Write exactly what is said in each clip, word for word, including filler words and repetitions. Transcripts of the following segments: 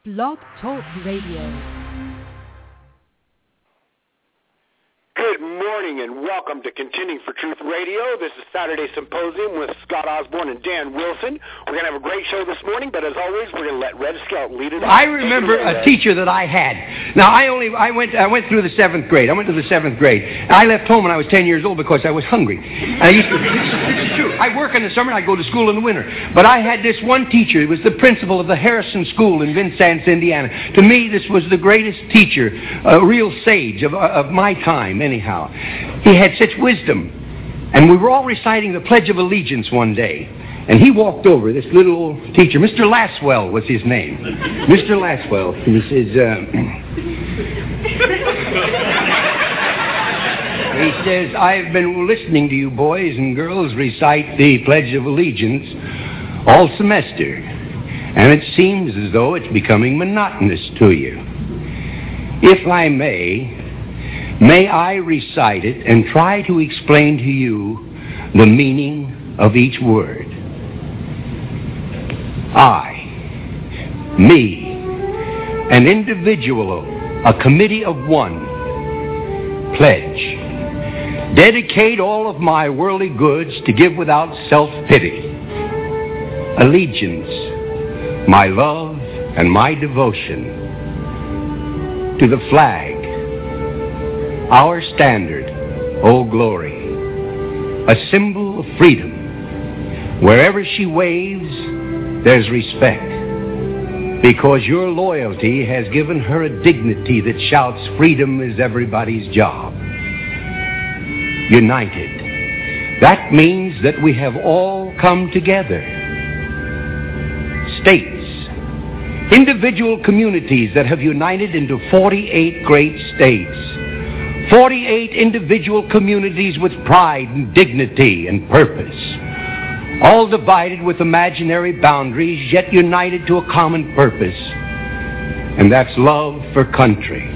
Blog Talk Radio. Good morning and welcome to Contending for Truth Radio. This is Saturday Symposium with Scott Osborne and Dan Wilson. We're going to have a great show this morning, but as always, we're going to let Red Scout lead it. I remember a teacher that I had. Now, I only I went I went through the seventh grade. I went to the seventh grade. I left home when I was ten years old because I was hungry. And I used to, this, this is true. I work in the summer and I go to school in the winter. But I had this one teacher. He was the principal of the Harrison School in Vincennes, Indiana. To me, this was the greatest teacher, a real sage of of my time. Anyhow, he had such wisdom, and we were all reciting the Pledge of Allegiance one day, and he walked over, this little old teacher, Mister Laswell was his name, Mister Laswell, he says, uh, he says, I've been listening to you boys and girls recite the Pledge of Allegiance all semester, and it seems as though it's becoming monotonous to you. If I may, May I recite it and try to explain to you the meaning of each word. I, me, an individual, a committee of one, pledge, dedicate all of my worldly goods to give without self-pity, allegiance, my love and my devotion to the flag, our standard, oh glory, a symbol of freedom. Wherever she waves, there's respect, because your loyalty has given her a dignity that shouts freedom is everybody's job. United. That means that we have all come together. States, individual communities that have united into forty-eight great states. forty-eight individual communities with pride and dignity and purpose, all divided with imaginary boundaries, yet united to a common purpose, and that's love for country.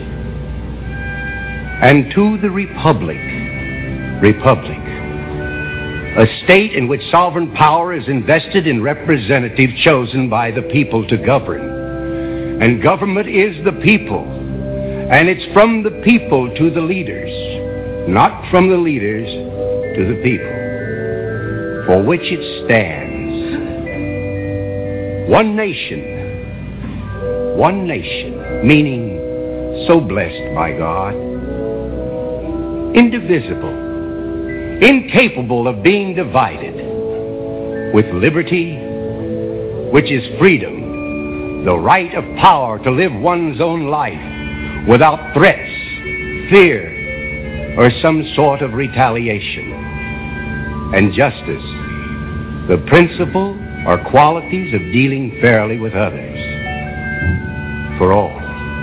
And to the Republic, Republic, a state in which sovereign power is invested in representatives chosen by the people to govern. And government is the people. And it's from the people to the leaders, not from the leaders to the people, for which it stands. One nation, one nation, meaning so blessed by God, indivisible, incapable of being divided, with liberty, which is freedom, the right of power to live one's own life, without threats, fear, or some sort of retaliation. And justice, the principle or qualities of dealing fairly with others. For all.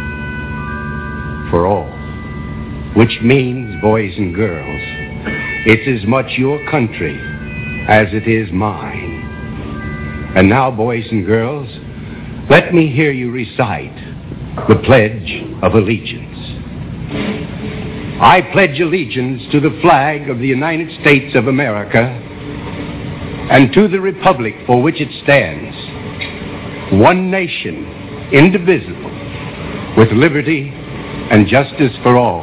For all. Which means, boys and girls, it's as much your country as it is mine. And now, boys and girls, let me hear you recite the Pledge of Allegiance. I pledge allegiance to the flag of the United States of America and to the Republic for which it stands, one nation, indivisible, with liberty and justice for all.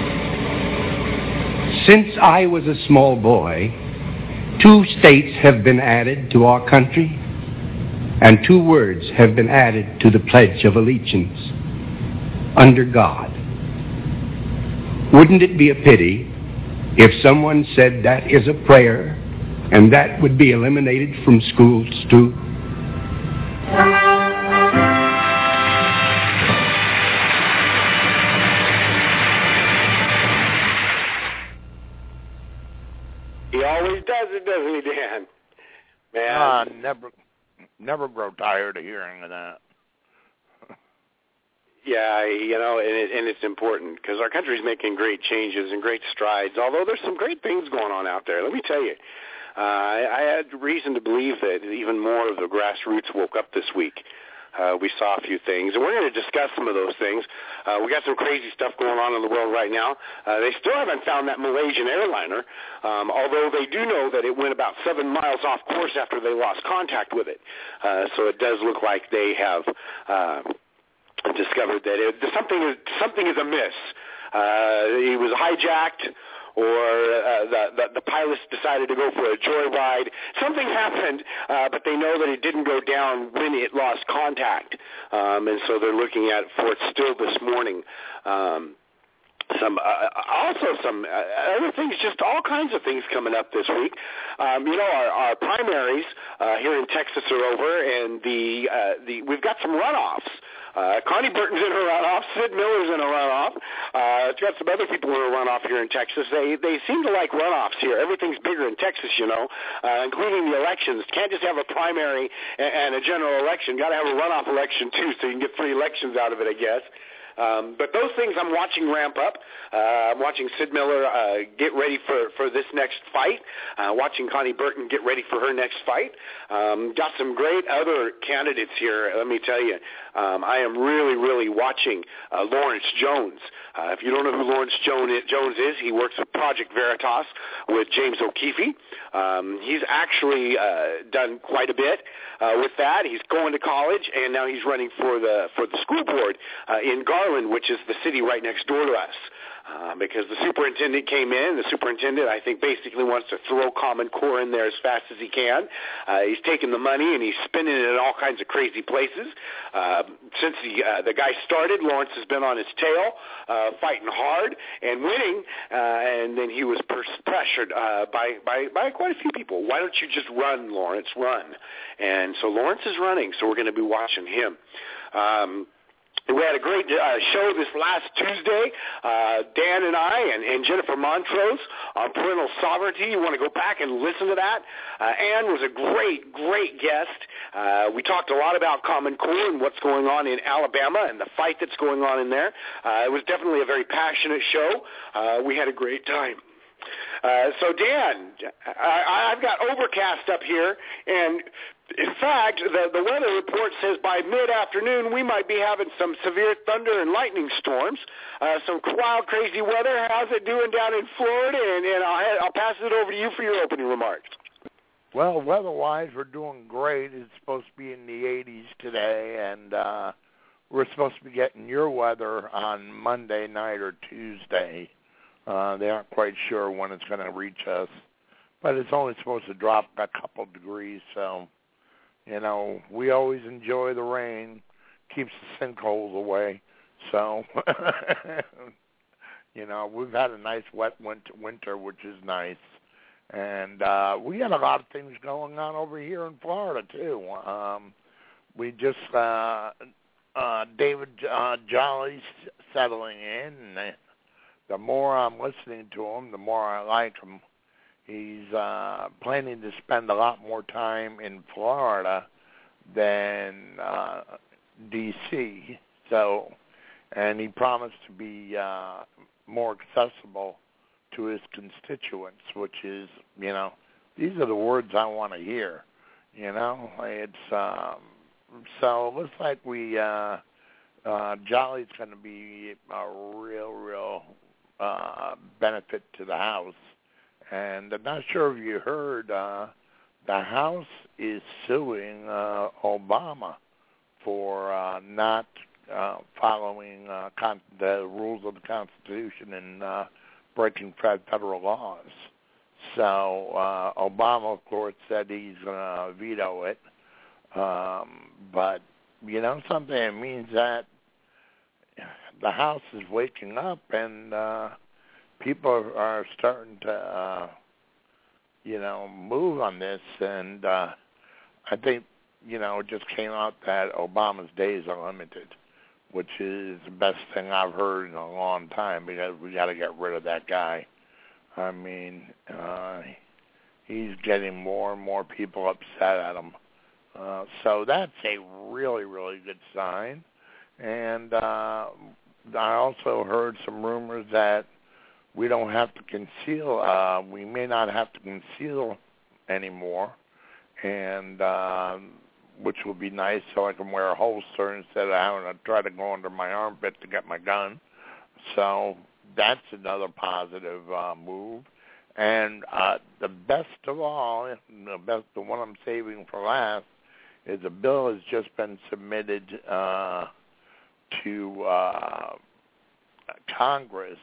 Since I was a small boy, two states have been added to our country, and two words have been added to the Pledge of Allegiance. Under God. Wouldn't it be a pity if someone said that is a prayer and that would be eliminated from schools too? He always does it, doesn't he, Dan? Man. Uh, never, never grow tired of hearing of that. Yeah, you know, and, it, and it's important because our country's making great changes and great strides, although there's some great things going on out there. Let me tell you, uh, I, I had reason to believe that even more of the grassroots woke up this week. Uh, we saw a few things, and we're going to discuss some of those things. Uh, we got some crazy stuff going on in the world right now. Uh, they still haven't found that Malaysian airliner, um, although they do know that it went about seven miles off course after they lost contact with it. Uh, so it does look like they have uh, discovered that it, something is something is amiss. Uh, he was hijacked, or uh, the, the the pilots decided to go for a joyride. Something happened, uh, but they know that it didn't go down when it lost contact, um, and so they're looking at for it still this morning. Um, Some uh, also some uh, other things, just all kinds of things coming up this week. Um, you know, our, our primaries uh, here in Texas are over, and the uh, the we've got some runoffs. Uh, Connie Burton's in her runoff. Sid Miller's in a runoff. Uh, it's got some other people in a runoff here in Texas. They they seem to like runoffs here. Everything's bigger in Texas, you know, uh, including the elections. Can't just have a primary and, and a general election. Got to have a runoff election too, so you can get three elections out of it, I guess. Um, but those things I'm watching ramp up. Uh, I'm watching Sid Miller uh, get ready for, for this next fight. Uh, watching Connie Burton get ready for her next fight. Um, got some great other candidates here, let me tell you. Um, I am really, really watching uh, Lawrence Jones. Uh, if you don't know who Lawrence Jones is, he works with Project Veritas with James O'Keefe. Um, he's actually uh, done quite a bit uh, with that. He's going to college, and now he's running for the for the school board uh, in Garland, which is the city right next door to us. Uh, because the superintendent came in. The superintendent, I think, basically wants to throw Common Core in there as fast as he can. Uh, he's taking the money and he's spending it in all kinds of crazy places. Uh, since the uh, the guy started, Lawrence has been on his tail, uh, fighting hard and winning. Uh, and then he was pers- pressured uh, by, by by quite a few people. Why don't you just run, Lawrence? Run. And so Lawrence is running. So we're going to be watching him. Um, We had a great uh, show this last Tuesday. Uh, Dan and I and, and Jennifer Montrose on parental sovereignty. You want to go back and listen to that. Uh, Ann was a great, great guest. Uh, we talked a lot about Common Core and what's going on in Alabama and the fight that's going on in there. Uh, it was definitely a very passionate show. Uh, we had a great time. Uh, so, Dan, I, I've got overcast up here, and in fact, the, the weather report says by mid-afternoon we might be having some severe thunder and lightning storms, uh, some wild, crazy weather. How's it doing down in Florida? And, and I'll, I'll pass it over to you for your opening remarks. Well, weather-wise, we're doing great. It's supposed to be in the eighties today, and uh, we're supposed to be getting your weather on Monday night or Tuesday. Uh, they aren't quite sure when it's going to reach us, but it's only supposed to drop a couple degrees, so, you know, we always enjoy the rain, keeps the sinkholes away, so, you know, we've had a nice wet winter, winter which is nice, and uh, we got a lot of things going on over here in Florida, too. Um, we just, uh, uh, David uh, Jolly's settling in, and the more I'm listening to him, the more I like him. He's uh, planning to spend a lot more time in Florida than uh, D C So, and he promised to be uh, more accessible to his constituents, which is, you know, these are the words I want to hear. You know, it's um, so it looks like we uh, uh, Jolly's going to be a real, real. Uh, benefit to the House. And I'm not sure if you heard, uh, the House is suing uh, Obama for uh, not uh, following uh, con- the rules of the Constitution and uh, breaking federal laws. So uh, Obama, of course, said he's going to veto it. Um, but, you know something, it means that the House is waking up, and uh, people are starting to, uh, you know, move on this. And uh, I think, you know, it just came out that Obama's days are limited, which is the best thing I've heard in a long time, because we got to get rid of that guy. I mean, uh, he's getting more and more people upset at him. Uh, so that's a really, really good sign. And uh, I also heard some rumors that we don't have to conceal, uh, we may not have to conceal anymore, and uh, which would be nice, so I can wear a holster instead of having to try to go under my armpit to get my gun. So that's another positive uh, move. And uh, the best of all, the best, the one I'm saving for last, is a bill has just been submitted uh, Congress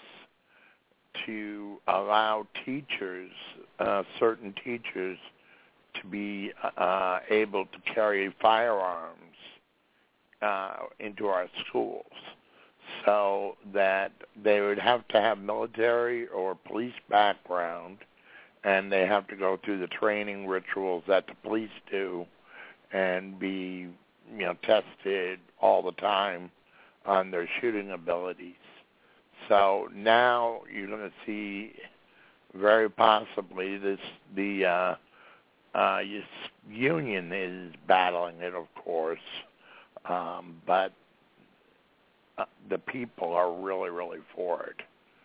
to allow teachers, uh, certain teachers, to be uh, able to carry firearms uh, into our schools, so that they would have to have military or police background, and they have to go through the training rituals that the police do and be, you know, tested all the time on their shooting abilities. So now you're going to see very possibly this, the uh, uh, union is battling it, of course, um, but uh, the people are really, really for it.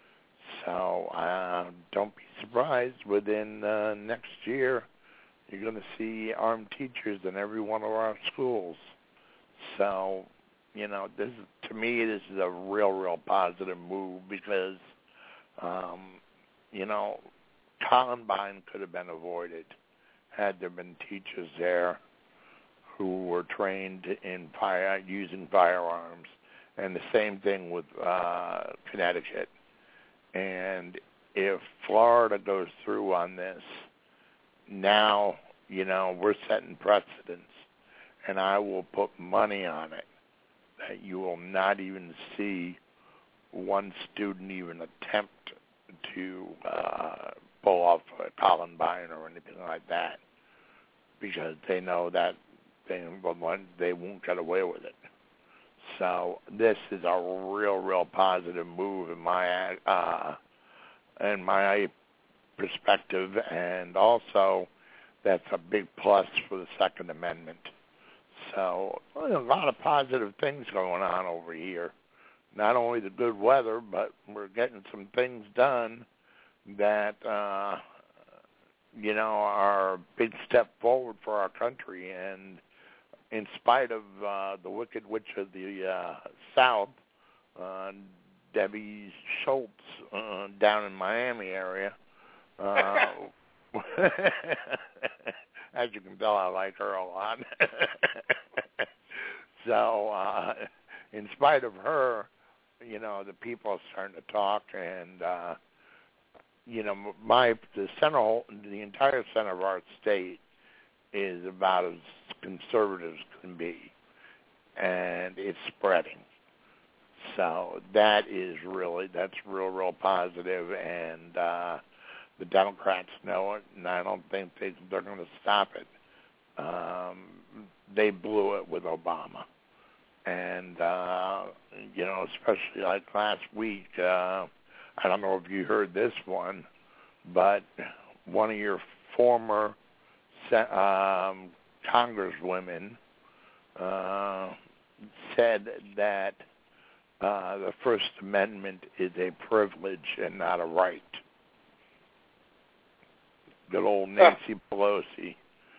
So uh, don't be surprised within uh, next year you're going to see armed teachers in every one of our schools. So, you know, this is, to me, this is a real, real positive move because, um, you know, Columbine could have been avoided had there been teachers there who were trained in fire, using firearms, and the same thing with uh, Connecticut. And if Florida goes through on this, now, you know, we're setting precedents, and I will put money on it that you will not even see one student even attempt to uh, pull off a Columbine or anything like that, because they know that they, they won't get away with it. So this is a real, real positive move in my uh, in my perspective, and also that's a big plus for the Second Amendment. So well, a lot of positive things going on over here. Not only the good weather, but we're getting some things done that, uh, you know, are a big step forward for our country. And in spite of uh, the Wicked Witch of the uh, South, uh, Debbie Schultz uh, down in Miami area, uh, as you can tell, I like her a lot. So, uh, in spite of her, you know, the people are starting to talk, and uh, you know, my the center, the entire center of our state is about as conservative as can be, and it's spreading. So that is really that's real, real positive, and uh, the Democrats know it, and I don't think they, they're going to stop it. Um, they blew it with Obama. And, uh, you know, especially like last week, uh, I don't know if you heard this one, but one of your former um, congresswomen uh, said that uh, the First Amendment is a privilege and not a right. Good old Nancy oh. Pelosi.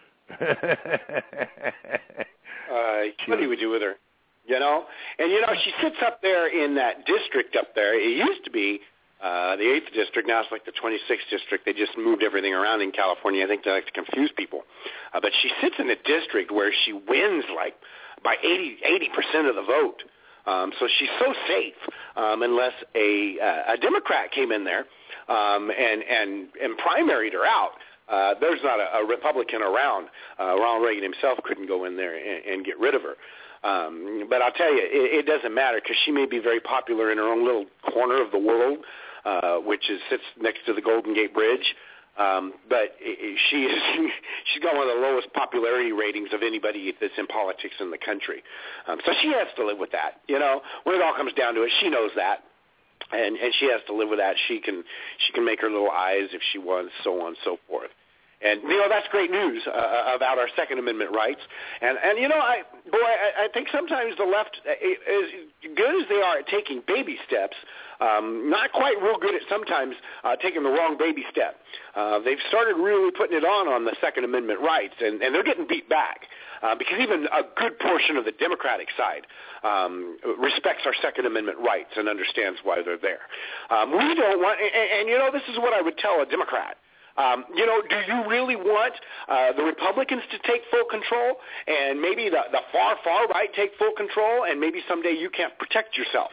uh, what do we do with her? You know? And, you know, she sits up there in that district up there. It used to be uh, the eighth district. Now it's like the twenty-sixth district. They just moved everything around in California. I think they like to confuse people. Uh, but she sits in a district where she wins, like, by eighty, eighty percent of the vote. Um, so she's so safe um, unless a, uh, a Democrat came in there um, and, and, and primaried her out. Uh, there's not a, a Republican around. Uh, Ronald Reagan himself couldn't go in there and, and get rid of her. Um, but I'll tell you, it, it doesn't matter because she may be very popular in her own little corner of the world, uh, which is sits next to the Golden Gate Bridge. Um, but it, she is she's got one of the lowest popularity ratings of anybody that's in politics in the country. Um, so she has to live with that. You know, when it all comes down to it, she knows that. And, and she has to live with that. She can she can make her little eyes if she wants, so on and so forth. And, you know, that's great news uh, about our Second Amendment rights. And, and you know, I boy, I, I think sometimes the left, as good as they are at taking baby steps, um, not quite real good at sometimes uh, taking the wrong baby step. Uh, they've started really putting it on on the Second Amendment rights, and, and they're getting beat back. Uh, because even a good portion of the Democratic side um, respects our Second Amendment rights and understands why they're there. Um, we don't want, and, and, you know, this is what I would tell a Democrat. Um, you know, do you really want uh, the Republicans to take full control and maybe the, the far, far right take full control and maybe someday you can't protect yourself?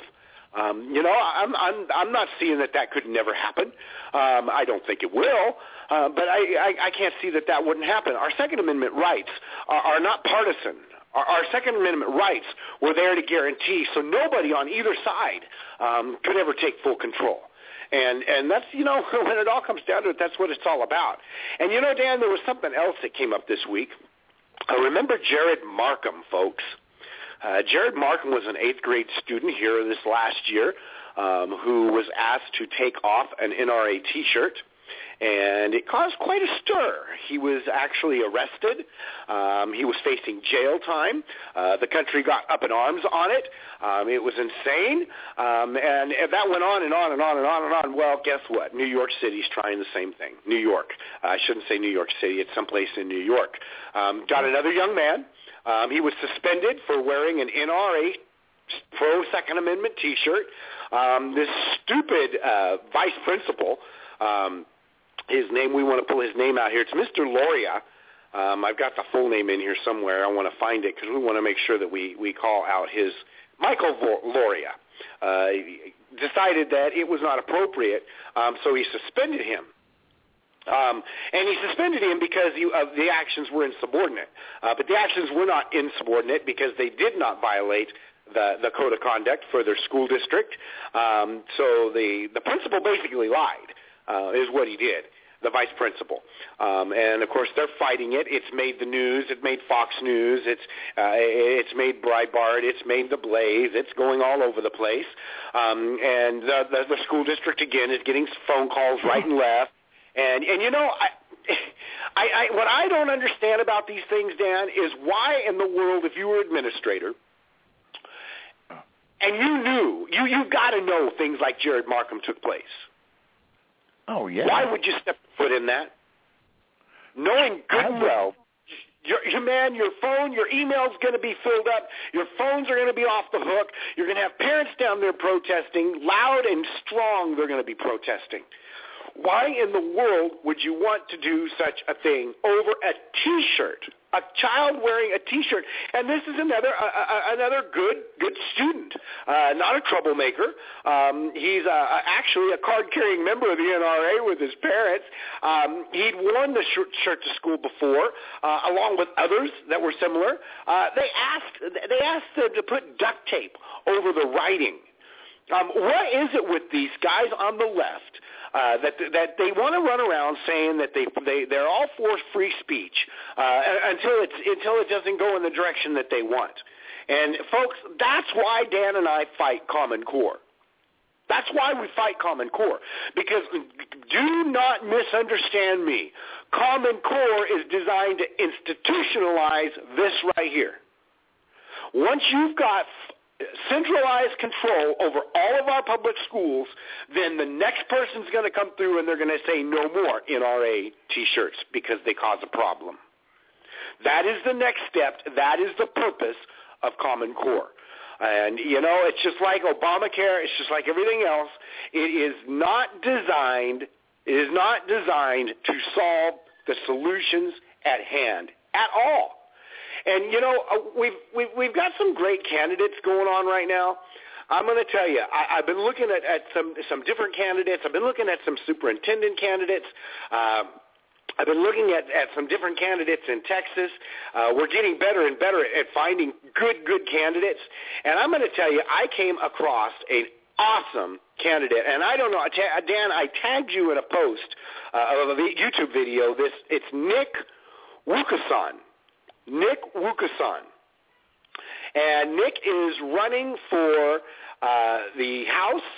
Um, you know, I'm I'm I'm not seeing that that could never happen. Um, I don't think it will, uh, but I, I I can't see that that wouldn't happen. Our Second Amendment rights are, are not partisan. Our, our Second Amendment rights were there to guarantee, so nobody on either side um, could ever take full control. And and that's, you know, when it all comes down to it, that's what it's all about. And, you know, Dan, there was something else that came up this week. I remember Jared Markham, folks. Uh, Jared Markham was an eighth grade student here this last year um, who was asked to take off an N R A T-shirt, and it caused quite a stir. He was actually arrested. Um, he was facing jail time. Uh, the country got up in arms on it. Um, it was insane, um, and, and that went on and on and on and on and on. Well, guess what? New York City's trying the same thing. New York. Uh, I shouldn't say New York City. It's someplace in New York. Um, got another young man. Um, he was suspended for wearing an N R A pro-Second Amendment T-shirt. Um, this stupid uh, vice principal, um, his name, we want to pull his name out here. It's Mister Loria. Um, I've got the full name in here somewhere. I want to find it because we want to make sure that we, we call out his Michael Loria. Uh, decided that it was not appropriate, um, so he suspended him. Um, and he suspended him because he, uh, the actions were insubordinate. Uh, but the actions were not insubordinate because they did not violate the, the code of conduct for their school district. Um, so the, the principal basically lied, uh, is what he did, the vice principal. Um, and, of course, they're fighting it. It's made the news. It made Fox News. It's uh, it's made Breitbart. It's made The Blaze. It's going all over the place. Um, and the, the, the school district, again, is getting phone calls right and left. And, and you know, I, I, I, what I don't understand about these things, Dan, is why in the world, if you were administrator, and you knew, you, you've got to know things like Jared Markham took place. Oh, yeah. Why would you step foot in that? Knowing good and well, your, your man, your phone, your email's going to be filled up. Your phones are going to be off the hook. You're going to have parents down there protesting, loud and strong they're going to be protesting. Why in the world would you want to do such a thing over a T-shirt? A child wearing a T-shirt, and this is another uh, uh, another good good student, uh, not a troublemaker. Um, he's uh, actually a card-carrying member of the N R A with his parents. Um, he'd worn the shirt, shirt to school before, uh, along with others that were similar. Uh, they asked they asked them to put duct tape over the writing. Um, what is it with these guys on the left? Uh, that that they want to run around saying that they they they're all for free speech uh, until it's until it doesn't go in the direction that they want. And folks, that's why Dan and I fight Common Core. That's why we fight Common Core. Because do not misunderstand me. Common Core is designed to institutionalize this right here. Once you've got centralized control over all of our public schools, then the next person's going to come through and they're going to say no more N R A T-shirts because they cause a problem. That is the next step. That is the purpose of Common Core. And, you know, it's just like Obamacare. It's just like everything else. It is not designed, it is not designed to solve the solutions at hand at all. And, you know, we've, we've, we've got some great candidates going on right now. I'm going to tell you, I, I've been looking at, at some, some different candidates. I've been looking at some superintendent candidates. Uh, I've been looking at, at some different candidates in Texas. Uh, we're getting better and better at finding good, good candidates. And I'm going to tell you, I came across an awesome candidate. And I don't know, Dan, I tagged you in a post uh, of a YouTube video. This It's Nick Wukason. Nick Wukason. And Nick is running for uh, the House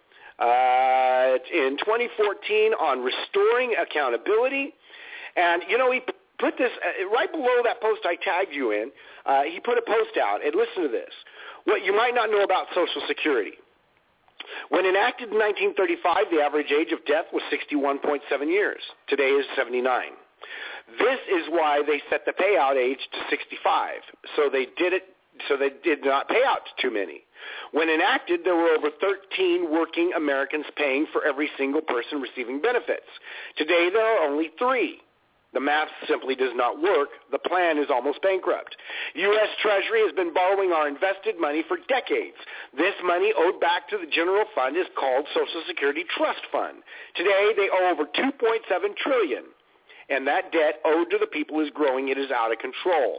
uh, in twenty fourteen on restoring accountability. And, you know, he put this, uh, right below that post I tagged you in, uh, he put a post out. And listen to this. What you might not know about Social Security. When enacted in nineteen thirty-five, the average age of death was sixty-one point seven years. Today is seventy-nine. This is why they set the payout age to sixty-five. So they did it. So they did not pay out to too many. When enacted, there were over thirteen working Americans paying for every single person receiving benefits. Today, there are only three. The math simply does not work. The plan is almost bankrupt. U S Treasury has been borrowing our invested money for decades. This money owed back to the general fund is called Social Security Trust Fund. Today, they owe over two point seven trillion dollars, and that debt owed to the people is growing. It is out of control.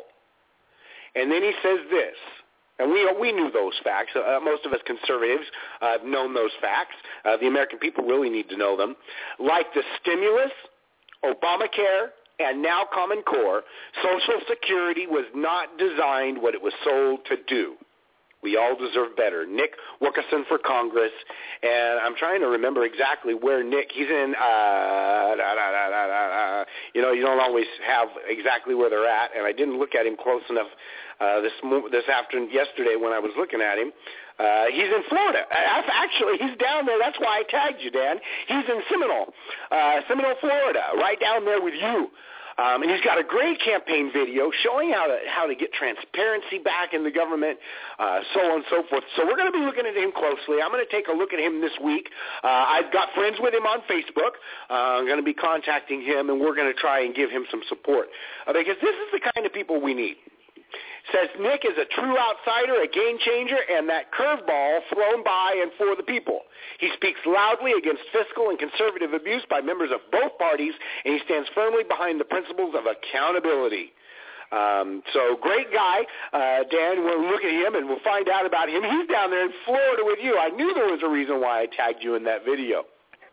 And then he says this, and we we knew those facts. Uh, most of us conservatives uh, have known those facts. Uh, the American people really need to know them. Like the stimulus, Obamacare, and now Common Core, Social Security was not designed what it was sold to do. We all deserve better. Nick Wilkerson for Congress, and I'm trying to remember exactly where Nick, he's in, uh, da, da, da, da, da. You know, you don't always have exactly where they're at, and I didn't look at him close enough uh, this this afternoon, yesterday when I was looking at him. Uh, he's in Florida. Actually, he's down there. That's why I tagged you, Dan. He's in Seminole, uh, Seminole, Florida, right down there with you. Um, and he's got a great campaign video showing how to how to get transparency back in the government, uh, so on and so forth. So we're going to be looking at him closely. I'm going to take a look at him this week. Uh, I've got friends with him on Facebook. Uh, I'm going to be contacting him, and we're going to try and give him some support uh, because this is the kind of people we need. Says Nick is a true outsider, a game changer, and that curveball thrown by and for the people. He speaks loudly against fiscal and conservative abuse by members of both parties, and he stands firmly behind the principles of accountability. Um, so great guy, uh, Dan. We'll look at him and we'll find out about him. He's down there in Florida with you. I knew there was a reason why I tagged you in that video.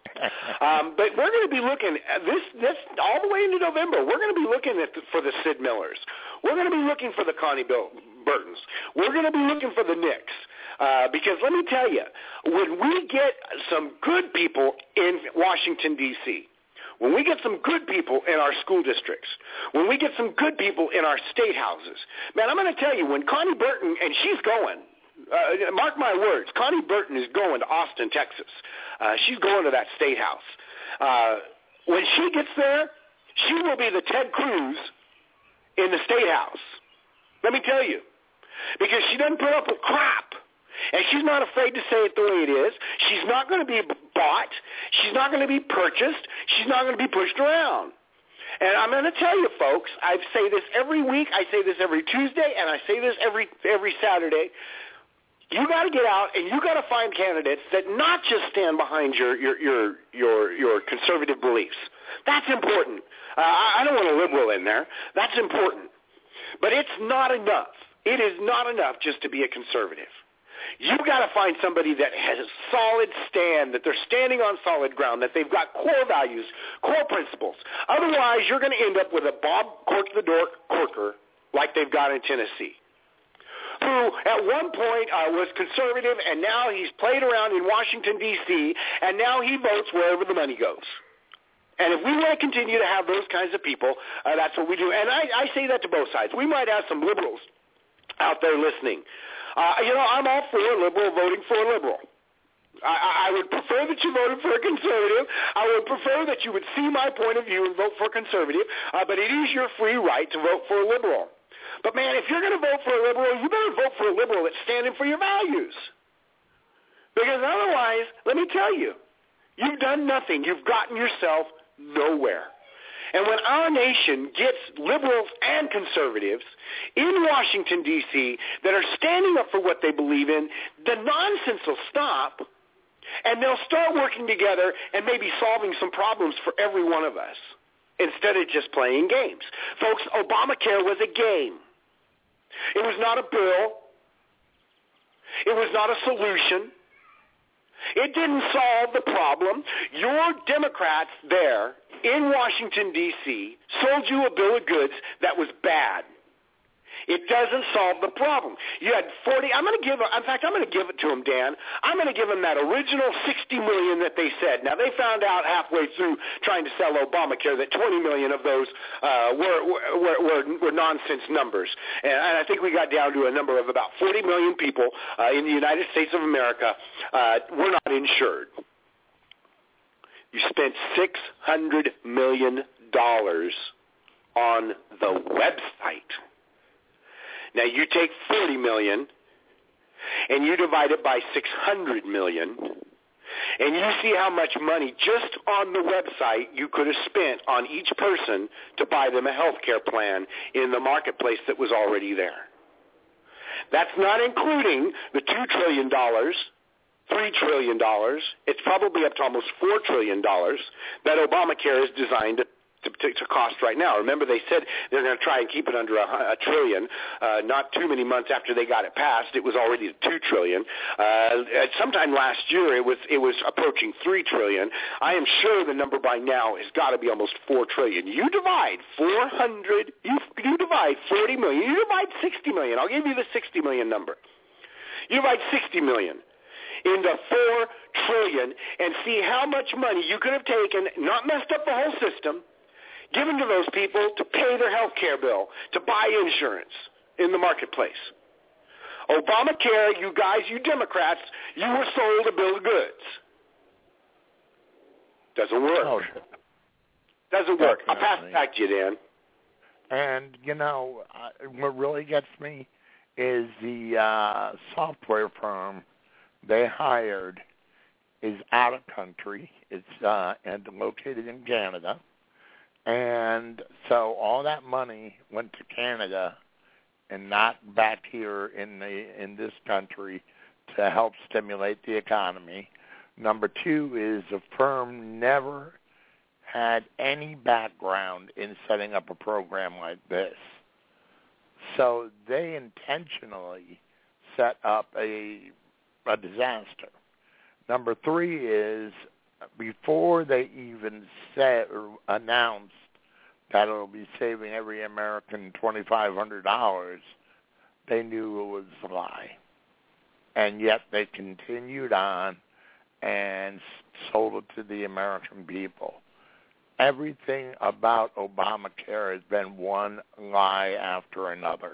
um, but we're going to be looking at this, this all the way into November. We're going to be looking at the, for the Sid Millers. We're going to be looking for the Connie Bill Burtons. We're going to be looking for the Nicks. Uh, because let me tell you, when we get some good people in Washington, D C, when we get some good people in our school districts, when we get some good people in our state houses, man, I'm going to tell you, when Connie Burton, and she's going, uh, mark my words, Connie Burton is going to Austin, Texas. Uh, she's going to that state house. Uh, when she gets there, she will be the Ted Cruz in the state house. Let me tell you. Because she doesn't put up with crap. And she's not afraid to say it the way it is. She's not going to be bought. She's not going to be purchased. She's not going to be pushed around. And I'm going to tell you, folks, I say this every week. I say this every Tuesday, and I say this every every Saturday. You got to get out, and you got to find candidates that not just stand behind your your your your, your conservative beliefs. That's important. Uh, I don't want a liberal in there. That's important. But it's not enough. It is not enough just to be a conservative. You've got to find somebody that has a solid stand, that they're standing on solid ground, that they've got core values, core principles. Otherwise, you're going to end up with a Bob Cork-the-Dork Corker like they've got in Tennessee, who at one point uh, was conservative, and now he's played around in Washington, D C, and now he votes wherever the money goes. And if we want to continue to have those kinds of people, uh, that's what we do. And I, I say that to both sides. We might have some liberals out there listening. Uh, you know, I'm all for a liberal voting for a liberal. I, I would prefer that you voted for a conservative. I would prefer that you would see my point of view and vote for a conservative. Uh, but it is your free right to vote for a liberal. But, man, if you're going to vote for a liberal, you better vote for a liberal that's standing for your values. Because otherwise, let me tell you, you've done nothing. You've gotten yourself nowhere. And when our nation gets liberals and conservatives in Washington, D C, that are standing up for what they believe in, the nonsense will stop, and they'll start working together and maybe solving some problems for every one of us instead of just playing games. Folks, Obamacare was a game. It was not a bill. It was not a solution. It didn't solve the problem. Your Democrats there in Washington, D C sold you a bill of goods that was bad. It doesn't solve the problem. You had forty. I'm going to give. In fact, I'm going to give it to them, Dan. I'm going to give them that original sixty million that they said. Now they found out halfway through trying to sell Obamacare that twenty million of those uh, were, were were were nonsense numbers, and, and I think we got down to a number of about forty million people uh, in the United States of America uh, were not insured. You spent six hundred million dollars on the website. Now, you take forty million dollars and you divide it by six hundred million dollars, and you see how much money just on the website you could have spent on each person to buy them a health care plan in the marketplace that was already there. That's not including the two trillion dollars, three trillion dollars, it's probably up to almost four trillion dollars that Obamacare is designed to To, to, to cost right now. Remember, they said they're going to try and keep it under a, a trillion. Uh, not too many months after they got it passed, it was already at two trillion. Uh, sometime last year, it was it was approaching three trillion. I am sure the number by now has got to be almost four trillion. You divide four hundred. You you divide forty million. You divide sixty million. I'll give you the sixty million number. You divide sixty million into four trillion and see how much money you could have taken, not messed up the whole system, given to those people to pay their health care bill, to buy insurance in the marketplace. Obamacare, you guys, you Democrats, you were sold a bill of goods. Doesn't work. Oh, Doesn't work. I'll pass it back to you, Dan. And, you know, uh, what really gets me is the uh, software firm they hired is out of country. It's uh, and located in Canada. And so all that money went to Canada and not back here in the in this country to help stimulate the economy. Number two is the firm never had any background in setting up a program like this. So they intentionally set up a a disaster. Number three is before they even said or announced that it'll be saving every American twenty-five hundred dollars, they knew it was a lie. And yet they continued on and sold it to the American people. Everything about Obamacare has been one lie after another.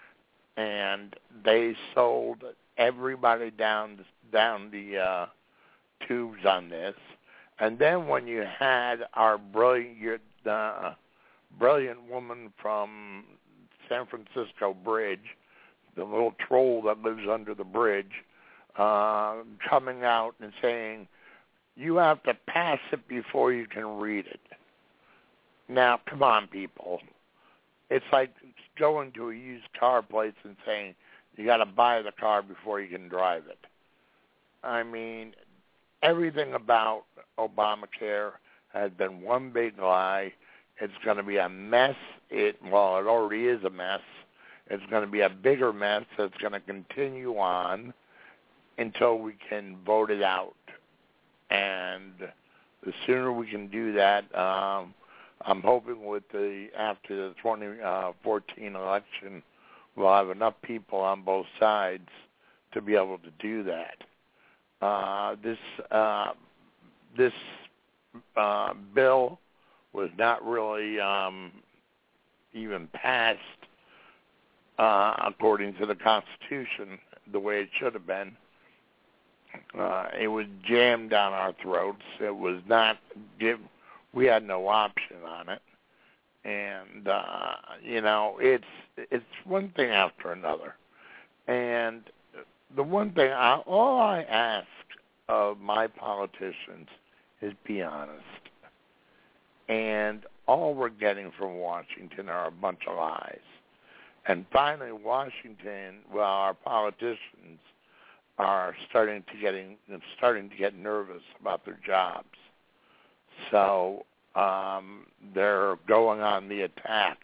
And they sold everybody down, down the uh, tubes on this. And then when you had our brilliant, uh, brilliant woman from San Francisco Bridge, the little troll that lives under the bridge, uh, coming out and saying, you have to pass it before you can read it. Now, come on, people. It's like going to a used car place and saying, you got to buy the car before you can drive it. I mean, everything about Obamacare has been one big lie. It's going to be a mess. It well, it already is a mess. It's going to be a bigger mess that's going to continue on until we can vote it out. And the sooner we can do that, um, I'm hoping with the after the twenty fourteen election, we'll have enough people on both sides to be able to do that. Uh, this uh, this uh, bill was not really um, even passed uh, according to the Constitution the way it should have been. Uh, it was jammed down our throats. It was not give. We had no option on it, and uh, you know, it's it's one thing after another. And the one thing, I, all I ask of my politicians is be honest. And all we're getting from Washington are a bunch of lies. And finally, Washington, well, our politicians are starting to getting starting to get nervous about their jobs. So um, they're going on the attack,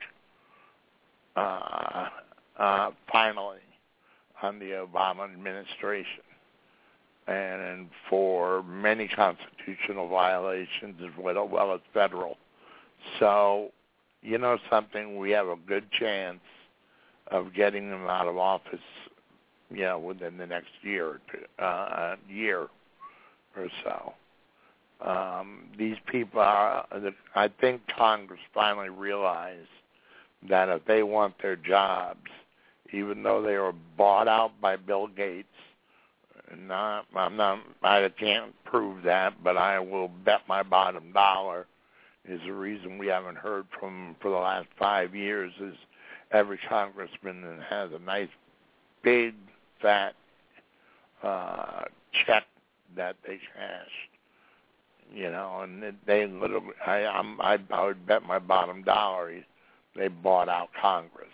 uh, uh, finally, on the Obama administration, and for many constitutional violations as well, well as federal. So, you know something, we have a good chance of getting them out of office, you know, within the next year or two, uh, year or so. Um, these people are, I think Congress finally realized that if they want their jobs, even though they were bought out by Bill Gates, not, I'm not, I can't prove that, but I will bet my bottom dollar is the reason we haven't heard from them for the last five years is every congressman has a nice, big, fat uh, check that they cashed. You know, and they literally, I, I'm, I, I would bet my bottom dollar they bought out Congress.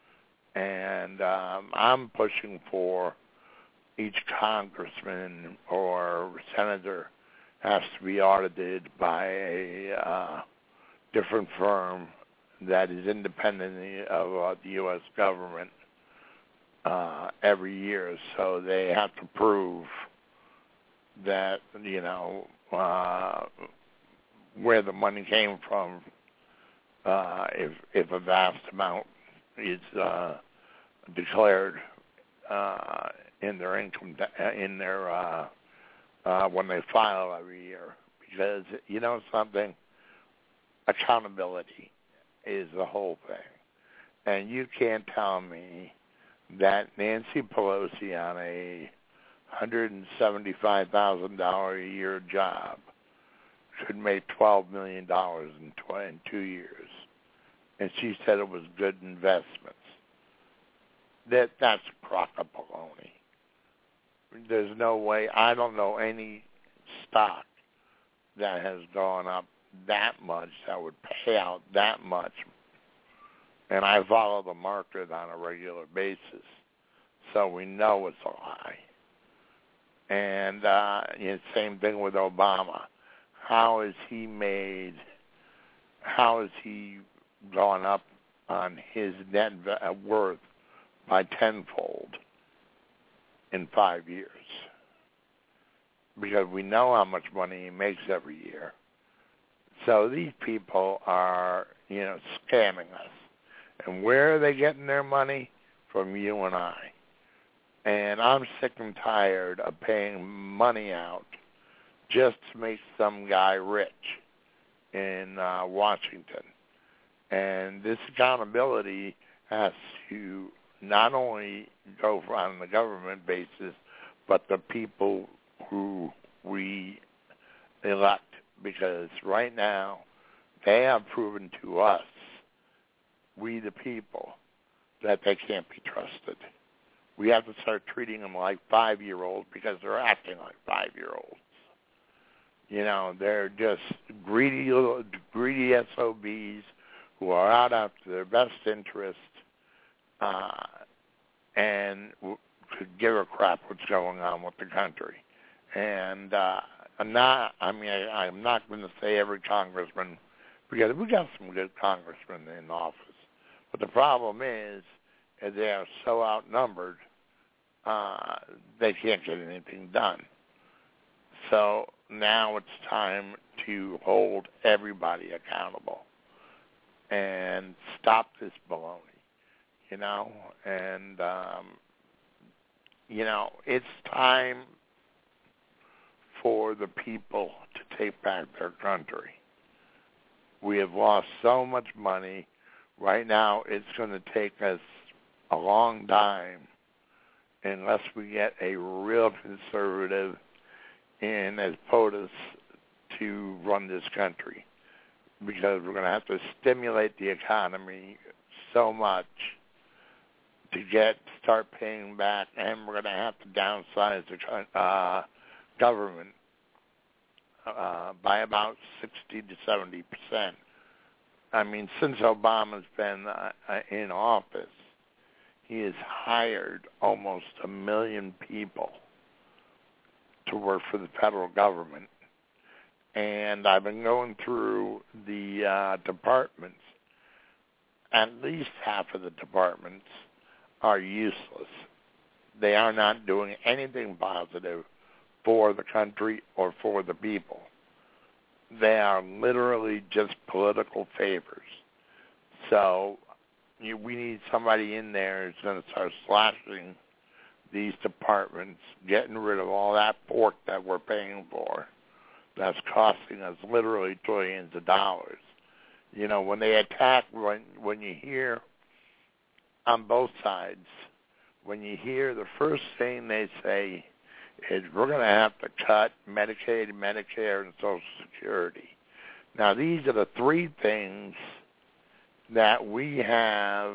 And um, I'm pushing for each congressman or senator has to be audited by a uh, different firm that is independent of uh, the U S government uh, every year. So they have to prove that, you know, uh, where the money came from, uh, if if a vast amount is uh, declared uh, in their income in their uh, uh, when they file every year, because you know something, accountability is the whole thing, and you can't tell me that Nancy Pelosi on a one hundred seventy-five thousand dollars a year job should make twelve million dollars in, tw- in two years. And she said it was good investments. That That's crock of baloney. There's no way, I don't know any stock that has gone up that much, that would pay out that much. And I follow the market on a regular basis, so we know it's a lie. And uh, you know, same thing with Obama. How has he made, how has he gone up on his net worth by tenfold in five years? Because we know how much money he makes every year. So these people are, you know, scamming us. And where are they getting their money? From you and I. And I'm sick and tired of paying money out just to make some guy rich in uh, Washington. And this accountability has to not only go on the government basis, but the people who we elect. Because right now, they have proven to us, we the people, that they can't be trusted. We have to start treating them like five-year-olds because they're acting like five-year-olds. You know, they're just greedy, greedy S O Bs who are out after their best interest uh, and could give a crap what's going on with the country. And uh, I'm not, I mean, I, I'm not going to say every congressman, because we got some good congressmen in office. But the problem is, is they are so outnumbered, uh, they can't get anything done. So now it's time to hold everybody accountable and stop this baloney, you know? And, um, you know, it's time for the people to take back their country. We have lost so much money. Right now, it's going to take us a long time unless we get a real conservative in as POTUS to run this country, because we're going to have to stimulate the economy so much to get start paying back, and we're going to have to downsize the uh, government uh, by about sixty to seventy percent. I mean, since Obama's been uh, in office, he has hired almost a million people to work for the federal government. And I've been going through the uh, departments. At least half of the departments are useless. They are not doing anything positive for the country or for the people. They are literally just political favors. So you, we need somebody in there who's going to start slashing these departments, getting rid of all that pork that we're paying for that's costing us literally trillions of dollars. You know, when they attack, when when you hear on both sides, when you hear the first thing they say is we're going to have to cut Medicaid, Medicare, and Social Security. Now, these are the three things that we have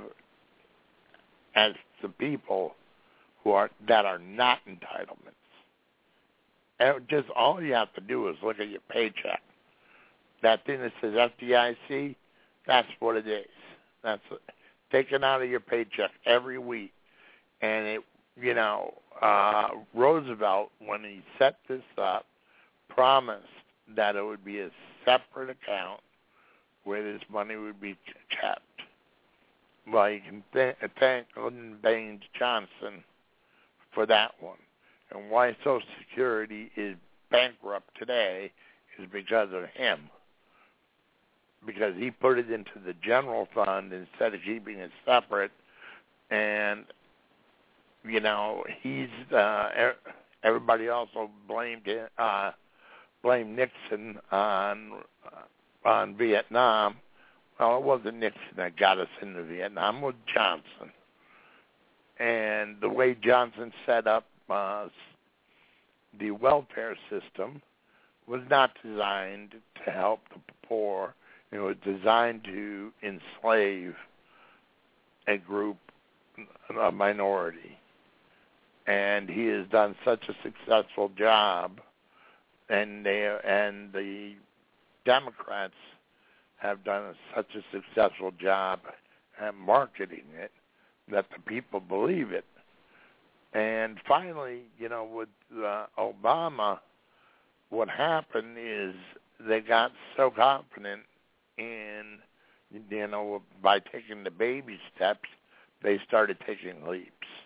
as the people who are that are not entitlements. just all you have to do is look at your paycheck. That thing that says F D I C, that's what it is. That's taken out of your paycheck every week. And it, you know, uh, Roosevelt, when he set this up, promised that it would be a separate account where this money would be kept. Well, you can th- thank Lyndon Baines Johnson for that one. And why Social Security is bankrupt today is because of him. Because he put it into the general fund instead of keeping it separate. And, you know, he's, uh, everybody also blamed it, uh, blamed Nixon on, uh, on Vietnam. Well, it wasn't Nixon that got us into Vietnam, it was Johnson. And the way Johnson set up uh, the welfare system was not designed to help the poor. It was designed to enslave a group, a minority. And he has done such a successful job, and they and the Democrats have done such a successful job at marketing it that the people believe it. And finally, you know, with uh, Obama, what happened is they got so confident in, you know, by taking the baby steps, they started taking leaps.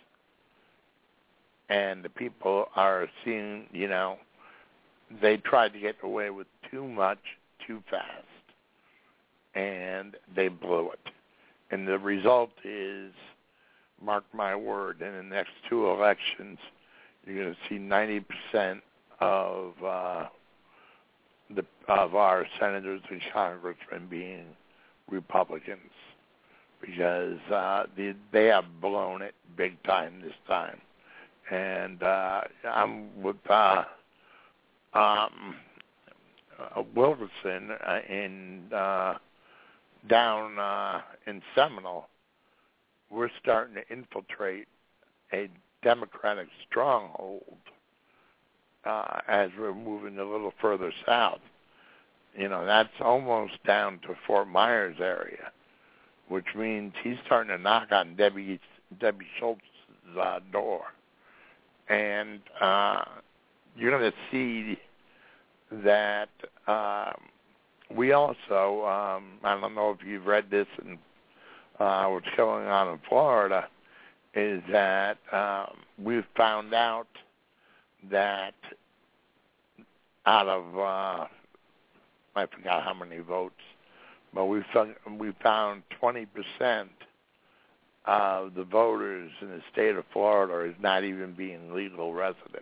And the people are seeing, you know, they tried to get away with too much too fast. And they blew it. And the result is, mark my word, in the next two elections, you're going to see ninety percent of uh, the of our senators and congressmen being Republicans, because uh, they, they have blown it big time this time. And uh, I'm with uh, um, uh, Wilkerson uh, in uh, down uh, in Seminole. We're starting to infiltrate a Democratic stronghold uh, as we're moving a little further south. You know, that's almost down to Fort Myers area, which means he's starting to knock on Debbie Debbie Schultz's uh, door. And uh, you're going to see that um, we also, um, I don't know if you've read this and uh, what's going on in Florida, is that um, we've found out that out of, uh, I forgot how many votes, but we found, we found twenty percent of the voters in the state of Florida is not even being legal residents.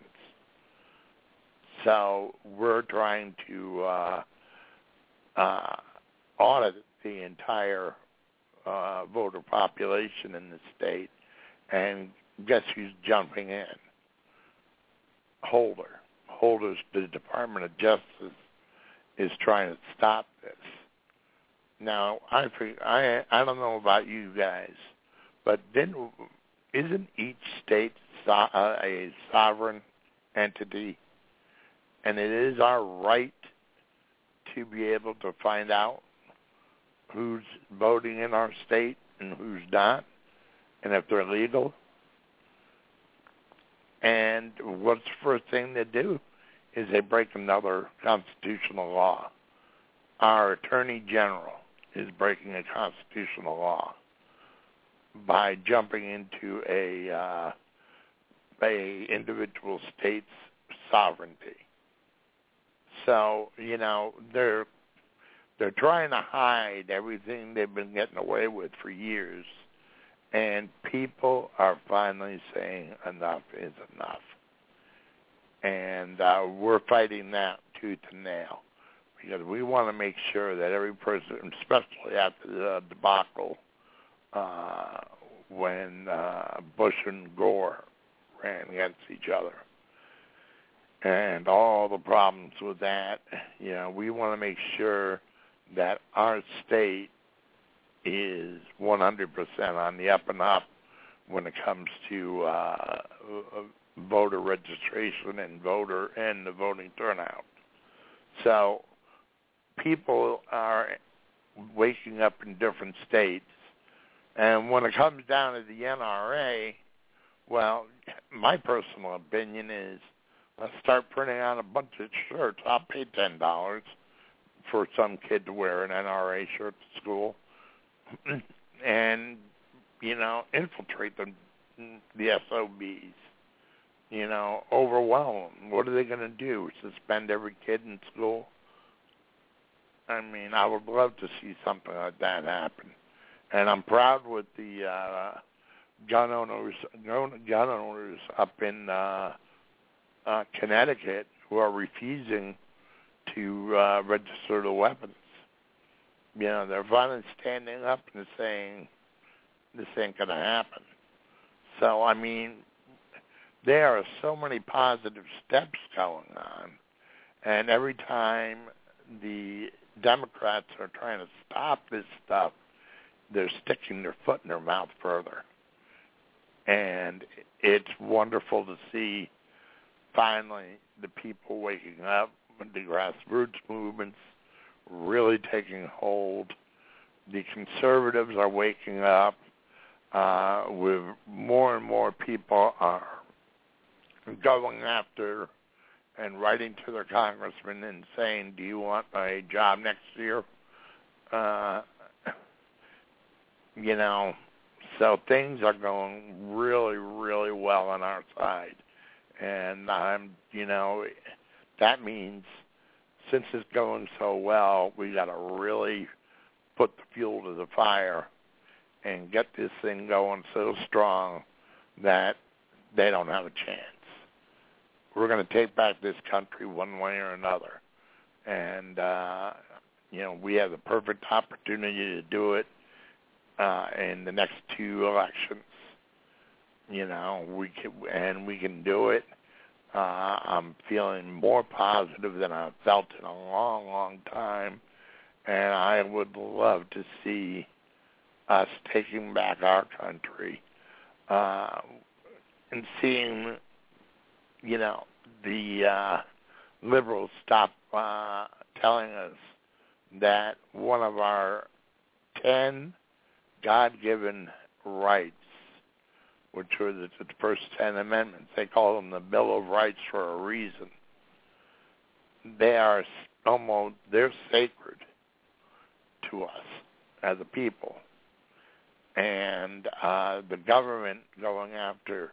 So we're trying to uh, uh, audit the entire uh, voter population in the state, and guess who's jumping in? Holder. Holder's, the Department of Justice is trying to stop this. Now, I I I don't know about you guys, but then isn't each state so, uh, a sovereign entity? And it is our right to be able to find out who's voting in our state and who's not, and if they're legal. And what's the first thing they do is they break another constitutional law. Our Attorney General is breaking a constitutional law by jumping into a uh, a individual state's sovereignty. So, you know, they're they're trying to hide everything they've been getting away with for years, and people are finally saying enough is enough. And uh, we're fighting that tooth and nail, because we want to make sure that every person, especially after the debacle uh, when uh, Bush and Gore ran against each other, and all the problems with that, you know, we want to make sure that our state is one hundred percent on the up and up when it comes to uh, voter registration and voter and the voting turnout. So people are waking up in different states. And when it comes down to the N R A, well, my personal opinion is let's start printing out a bunch of shirts. I'll pay ten dollars for some kid to wear an N R A shirt to school and, you know, infiltrate the, the S O Bs. You know, overwhelm them. What are they going to do? Suspend every kid in school? I mean, I would love to see something like that happen. And I'm proud with the uh, gun owners, gun owners up in uh, uh, Connecticut who are refusing to uh, register the weapons. You know, they're finally standing up and saying this ain't going to happen. So, I mean, there are so many positive steps going on, and every time the Democrats are trying to stop this stuff, they're sticking their foot in their mouth further. And it's wonderful to see finally the people waking up, the grassroots movements really taking hold. The conservatives are waking up uh, with more and more people are going after and writing to their congressman and saying, do you want a job next year? Uh, you know, so things are going really, really well on our side. And I'm, you know, that means since it's going so well, we got to really put the fuel to the fire and get this thing going so strong that they don't have a chance. We're going to take back this country one way or another. And, uh, you know, we have the perfect opportunity to do it uh, in the next two elections. You know, we can, and we can do it. Uh, I'm feeling more positive than I've felt in a long, long time. And I would love to see us taking back our country uh, and seeing, you know, the uh, liberals stop uh, telling us that one of our ten God-given rights, which are the, the first ten amendments, they call them the Bill of Rights for a reason. They are almost, they're sacred to us as a people. And uh, the government going after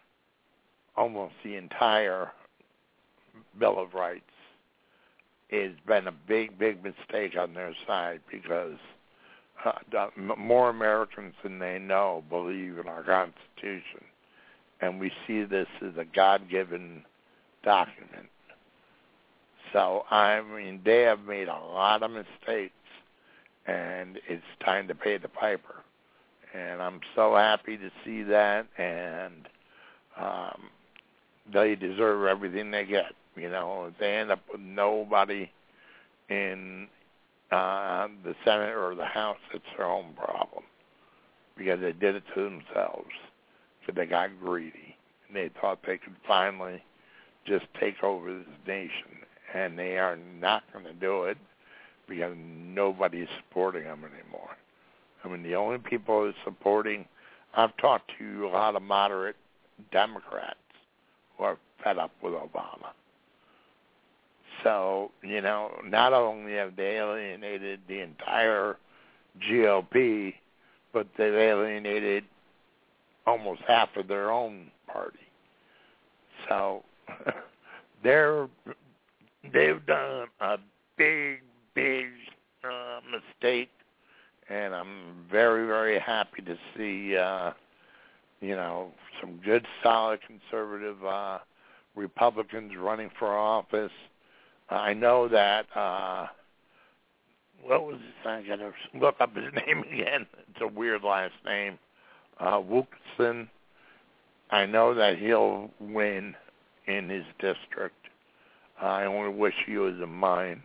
almost the entire Bill of Rights has been a big, big mistake on their side because uh, the, more Americans than they know believe in our Constitution. And we see this as a God-given document. So, I mean, they have made a lot of mistakes, and it's time to pay the piper. And I'm so happy to see that, and um, they deserve everything they get. You know, if they end up with nobody in uh, the Senate or the House, it's their own problem because they did it to themselves. So they got greedy, and they thought they could finally just take over this nation, and they are not going to do it because nobody's supporting them anymore. I mean, the only people who are supporting, I've talked to a lot of moderate Democrats who are fed up with Obama. So, you know, not only have they alienated the entire G O P, but they've alienated almost half of their own party. So they're, they've done a big, big uh, mistake. And I'm very, very happy to see, uh, you know, some good, solid conservative uh, Republicans running for office. I know that, uh, what was his name? I got to look up his name again. It's a weird last name. Uh, Wilkinson. I know that he'll win in his district. I only wish he was in mine.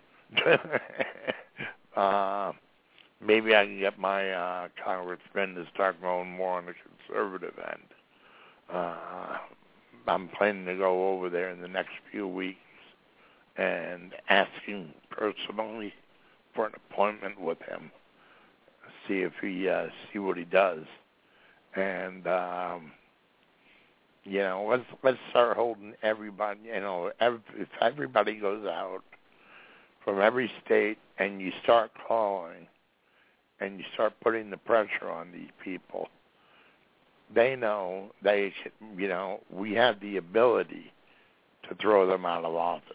uh Maybe I can get my uh, congressman to start going more on the conservative end. Uh, I'm planning to go over there in the next few weeks and ask him personally for an appointment with him, see if he uh, see what he does, and um, you know, let's let's start holding everybody. You know, every, if everybody goes out from every state and you start calling and you start putting the pressure on these people, they know they, you know, we have the ability to throw them out of office,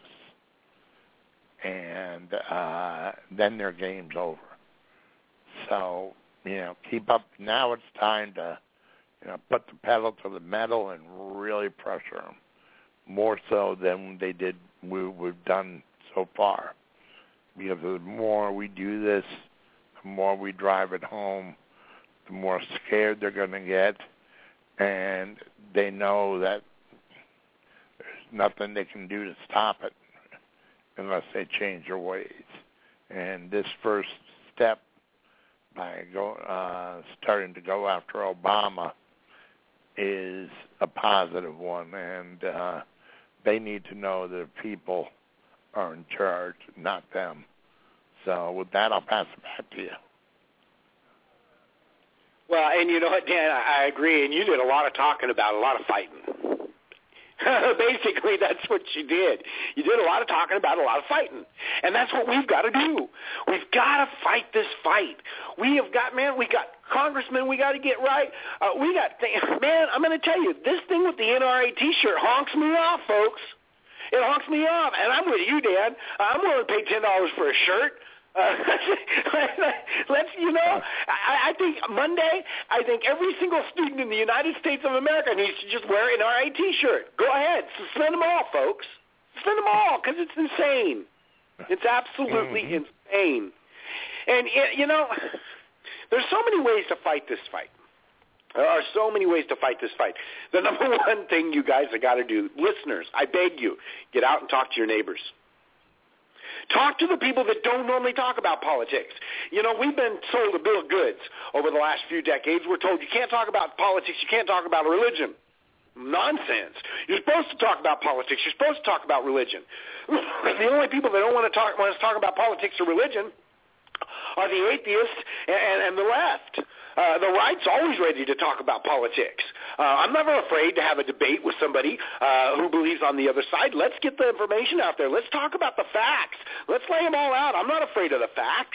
and uh, then their game's over. So, you know, keep up. Now it's time to, you know, put the pedal to the metal and really pressure them more so than they did. We, we've done so far, because the more we do this, the more we drive it home, the more scared they're going to get, and they know that there's nothing they can do to stop it unless they change their ways. And this first step by go, uh, starting to go after Obama is a positive one, and uh, they need to know that people are in charge, not them. So with that, I'll pass it back to you. Well, and you know what, Dan, I, I agree, and you did a lot of talking about a lot of fighting. Basically, that's what you did. You did a lot of talking about a lot of fighting, and that's what we've got to do. We've got to fight this fight. We have got, man, we got congressmen we got to get right. Uh, we got, th- man, I'm going to tell you, this thing with the N R A T-shirt honks me off, folks. It honks me off, and I'm with you, Dan. I'm willing to pay ten dollars for a shirt. Uh, let's, you know, I, I think Monday, I think every single student in the United States of America needs to just wear an N R A T-shirt. Go ahead. Suspend them all, folks. Suspend them all, because it's insane. It's absolutely mm-hmm. insane. And, you know, there's so many ways to fight this fight. There are so many ways to fight this fight. The number one thing you guys have got to do, listeners, I beg you, get out and talk to your neighbors. Talk to the people that don't normally talk about politics. You know, we've been sold a bill of goods over the last few decades. We're told you can't talk about politics, you can't talk about religion. Nonsense. You're supposed to talk about politics. You're supposed to talk about religion. The only people that don't want to talk want us to talk about politics or religion are the atheists and, and the left. Uh, the right's always ready to talk about politics. Uh, I'm never afraid to have a debate with somebody uh, who believes on the other side. Let's get the information out there. Let's talk about the facts. Let's lay them all out. I'm not afraid of the facts.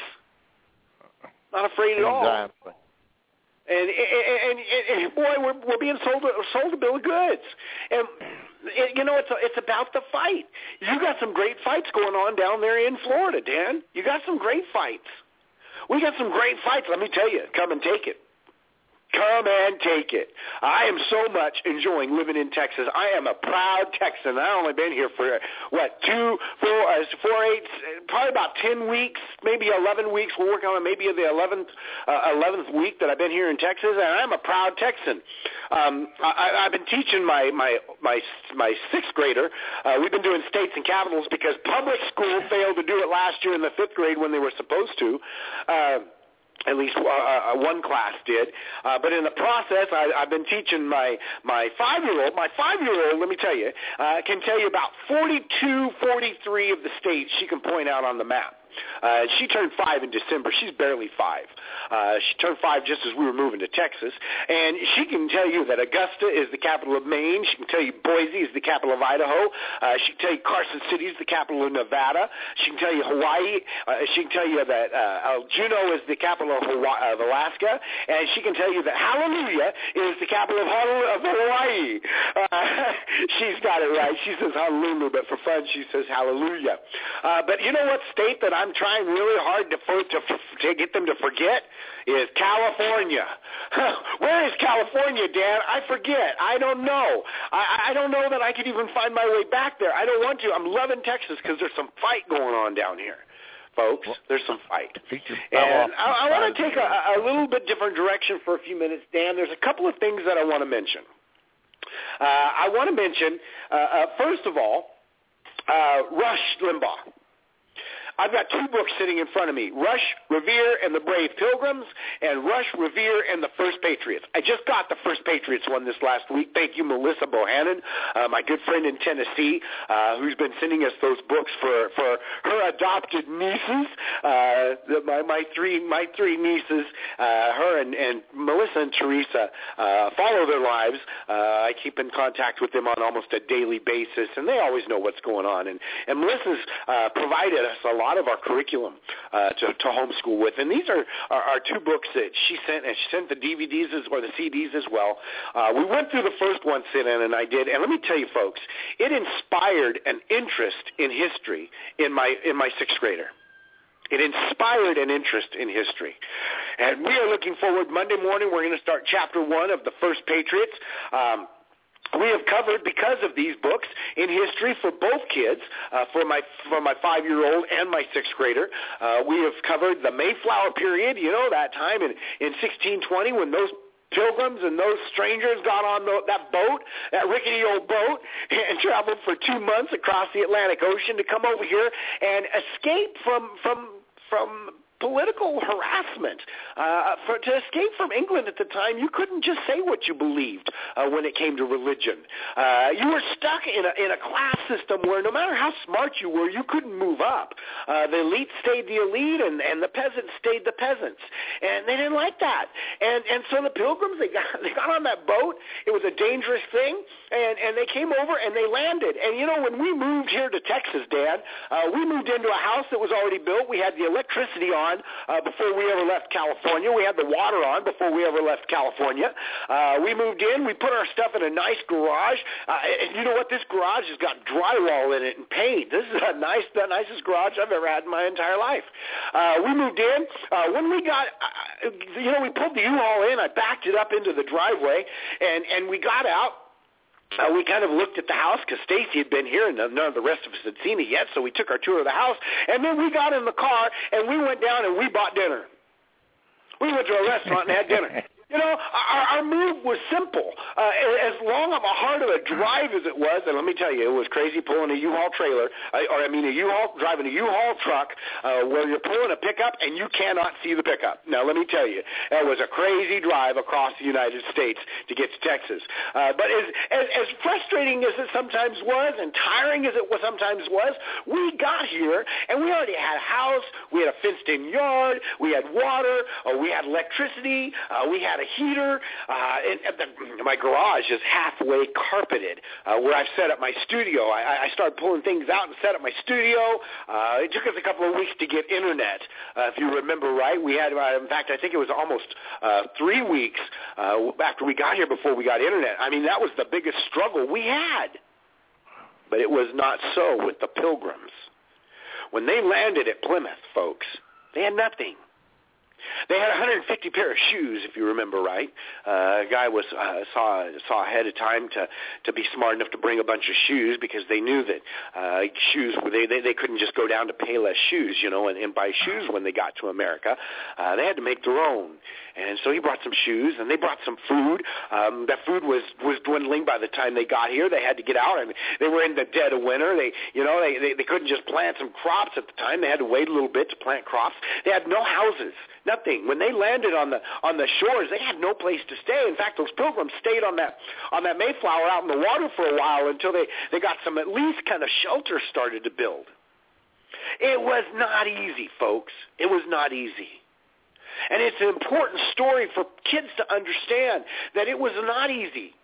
Not afraid at all. Exactly. And, and, and, and boy, we're, we're being sold a, sold a bill of goods. And, it, you know, it's a, it's about the fight. You got some great fights going on down there in Florida, Dan. You got some great fights. We got some great fights, let me tell you. Come and take it. Come and take it. I am so much enjoying living in Texas. I am a proud Texan. I've only been here for, what, two, four, uh, four, eight, probably about ten weeks, maybe eleven weeks. We're working on maybe the eleventh, uh, eleventh week that I've been here in Texas, and I'm a proud Texan. Um, I, I've been teaching my my my, my sixth grader. Uh, we've been doing states and capitals because public school failed to do it last year in the fifth grade when they were supposed to. Uh, At least uh, one class did. Uh, but in the process, I, I've been teaching my, my five-year-old. My five-year-old, let me tell you, uh, can tell you about forty-two, forty-three of the states she can point out on the map. Uh, she turned five in December. She's barely five. Uh, she turned five just as we were moving to Texas. And she can tell you that Augusta is the capital of Maine. She can tell you Boise is the capital of Idaho. Uh, she can tell you Carson City is the capital of Nevada. She can tell you Hawaii. Uh, she can tell you that uh, Juneau is the capital of, Hawaii, of Alaska. And she can tell you that Hallelujah is the capital of, of Hawaii. Uh, she's got it right. She says Honolulu, but for fun she says Hallelujah. Uh, but you know what state that I'm trying really hard to, for, to, to get them to forget is California. Where is California, Dan? I forget. I don't know. I, I don't know that I could even find my way back there. I don't want to. I'm loving Texas because there's some fight going on down here, folks. There's some fight. And I, I want to take a, a little bit different direction for a few minutes, Dan. There's a couple of things that I want to mention. Uh, I want to mention, uh, uh, first of all, uh, Rush Limbaugh. I've got two books sitting in front of me, Rush, Revere, and the Brave Pilgrims, and Rush, Revere, and the First Patriots. I just got the First Patriots one this last week. Thank you, Melissa Bohannon, uh, my good friend in Tennessee, uh, who's been sending us those books for, for her adopted nieces, uh, the, my, my three my three nieces, uh, her and, and Melissa and Teresa, uh, follow their lives. Uh, I keep in contact with them on almost a daily basis, and they always know what's going on. And, and Melissa's uh, provided us a lot of our curriculum uh, to, to homeschool with, and these are, are, are two books that she sent, and she sent the D V Ds as, or the C Ds as well. Uh, we went through the first one, sit-in, and I did, and let me tell you, folks, it inspired an interest in history in my in my sixth grader. It inspired an interest in history. And we are looking forward. Monday morning, we're going to start chapter one of the First Patriots. Um, we have covered, because of these books, in history for both kids, uh, for my for my five-year-old and my sixth grader. Uh, we have covered the Mayflower period, you know, that time in, in sixteen twenty when those Pilgrims and those strangers got on the, that boat, that rickety old boat, and traveled for two months across the Atlantic Ocean to come over here and escape from from from political harassment. Uh, for, to escape from England at the time, you couldn't just say what you believed uh, when it came to religion. Uh, you were stuck in a, in a class system where no matter how smart you were, you couldn't move up. Uh, the elite stayed the elite, and, and the peasants stayed the peasants. And they didn't like that. And and so the Pilgrims, they got they got on that boat. It was a dangerous thing, and, and they came over and they landed. And, you know, when we moved here to Texas, Dad, uh, we moved into a house that was already built. We had the electricity on uh, before we ever left California. We had the water on before we ever left California. Uh, we moved in. We put our stuff in a nice garage. Uh, and you know what? This garage has got drywall in it and paint. This is a nice, the nicest garage I've ever had in my entire life. Uh, we moved in. Uh, when we got, uh, you know, we pulled the U-Haul in. I backed it up into the driveway, and, and we got out. Uh, we kind of looked at the house because Stacy had been here and none of the rest of us had seen it yet, so we took our tour of the house. And then we got in the car, and we went down and we bought dinner. We went to a restaurant and had dinner. You know, our, our move was simple. Uh, as long of a hard of a drive as it was, and let me tell you, it was crazy pulling a U-Haul trailer, or I mean a U-Haul, driving a U-Haul truck uh, where you're pulling a pickup and you cannot see the pickup. Now, let me tell you, it was a crazy drive across the United States to get to Texas. Uh, but as, as, as frustrating as it sometimes was and tiring as it was sometimes was, we got here and we already had a house, we had a fenced-in yard, we had water, uh, we had electricity, uh, we had a heater, uh, and, and the, my garage is halfway carpeted uh, where I've set up my studio. I, I started pulling things out and set up my studio. Uh, it took us a couple of weeks to get internet. Uh, if you remember right, we had, uh, in fact, I think it was almost uh, three weeks uh, after we got here before we got internet. I mean, that was the biggest struggle we had. But it was not so with the Pilgrims. When they landed at Plymouth, folks, they had nothing. They had one hundred fifty pair of shoes, if you remember right. Uh, a guy was uh, saw saw ahead of time to to be smart enough to bring a bunch of shoes because they knew that uh, shoes they, they they couldn't just go down to Payless Shoes, you know, and, and buy shoes when they got to America. Uh, they had to make their own, and so he brought some shoes and they brought some food. Um, that food was was dwindling by the time they got here. They had to get out, and they were in the dead of winter. They you know they, they they couldn't just plant some crops at the time. They had to wait a little bit to plant crops. They had no houses. Nothing. When they landed on the on the shores, they had no place to stay. In fact, those Pilgrims stayed on that on that Mayflower out in the water for a while until they, they got some at least kind of shelter started to build. It was not easy, folks. It was not easy. And it's an important story for kids to understand that it was not easy.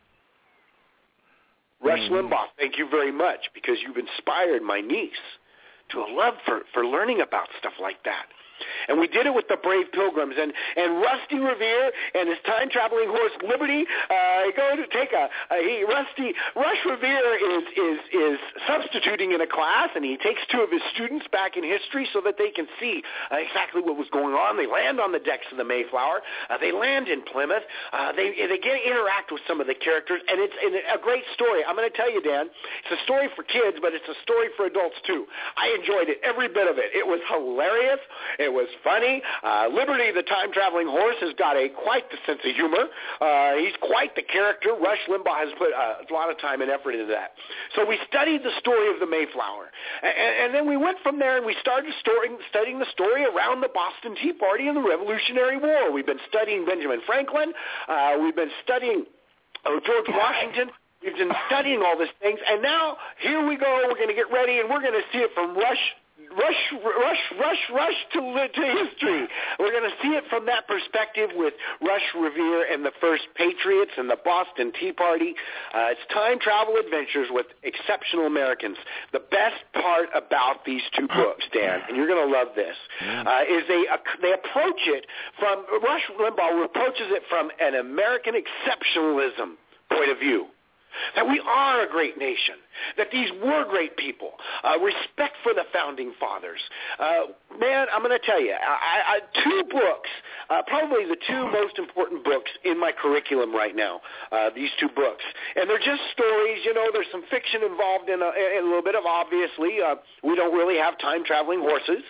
Rush mm-hmm. Limbaugh, thank you very much because you've inspired my niece to a love for, for learning about stuff like that. And we did it with the Brave Pilgrims. And, and Rusty Revere and his time-traveling horse, Liberty, uh, go to take a, a he, Rusty, Rush Revere is, is, is substituting in a class, and he takes two of his students back in history so that they can see uh, exactly what was going on. They land on the decks of the Mayflower. Uh, they land in Plymouth. Uh, they, they get to interact with some of the characters, and it's a great story. I'm going to tell you, Dan, it's a story for kids, but it's a story for adults, too. I enjoyed it, every bit of it. It was hilarious. It was funny. Uh, Liberty, the time-traveling horse, has got a quite the sense of humor. Uh, he's quite the character. Rush Limbaugh has put uh, a lot of time and effort into that. So we studied the story of the Mayflower. And, and then we went from there and we started storing, studying the story around the Boston Tea Party and the Revolutionary War. We've been studying Benjamin Franklin. Uh, we've been studying oh, George Washington. We've been studying all these things. And now, here we go. We're going to get ready, and we're going to see it from Rush Rush, rush, rush, rush to, to history. We're going to see it from that perspective with Rush Revere and the First Patriots and the Boston Tea Party. Uh, it's time travel adventures with exceptional Americans. The best part about these two books, Dan, and you're going to love this, uh, is they uh, they approach it from, Rush Limbaugh approaches it from an American exceptionalism point of view. That we are a great nation, that these were great people, uh, respect for the founding fathers. Uh, man, I'm going to tell you, I, I, two books, uh, probably the two most important books in my curriculum right now, uh, these two books. And they're just stories, you know, there's some fiction involved in a, in a little bit of, obviously, uh, we don't really have time-traveling horses.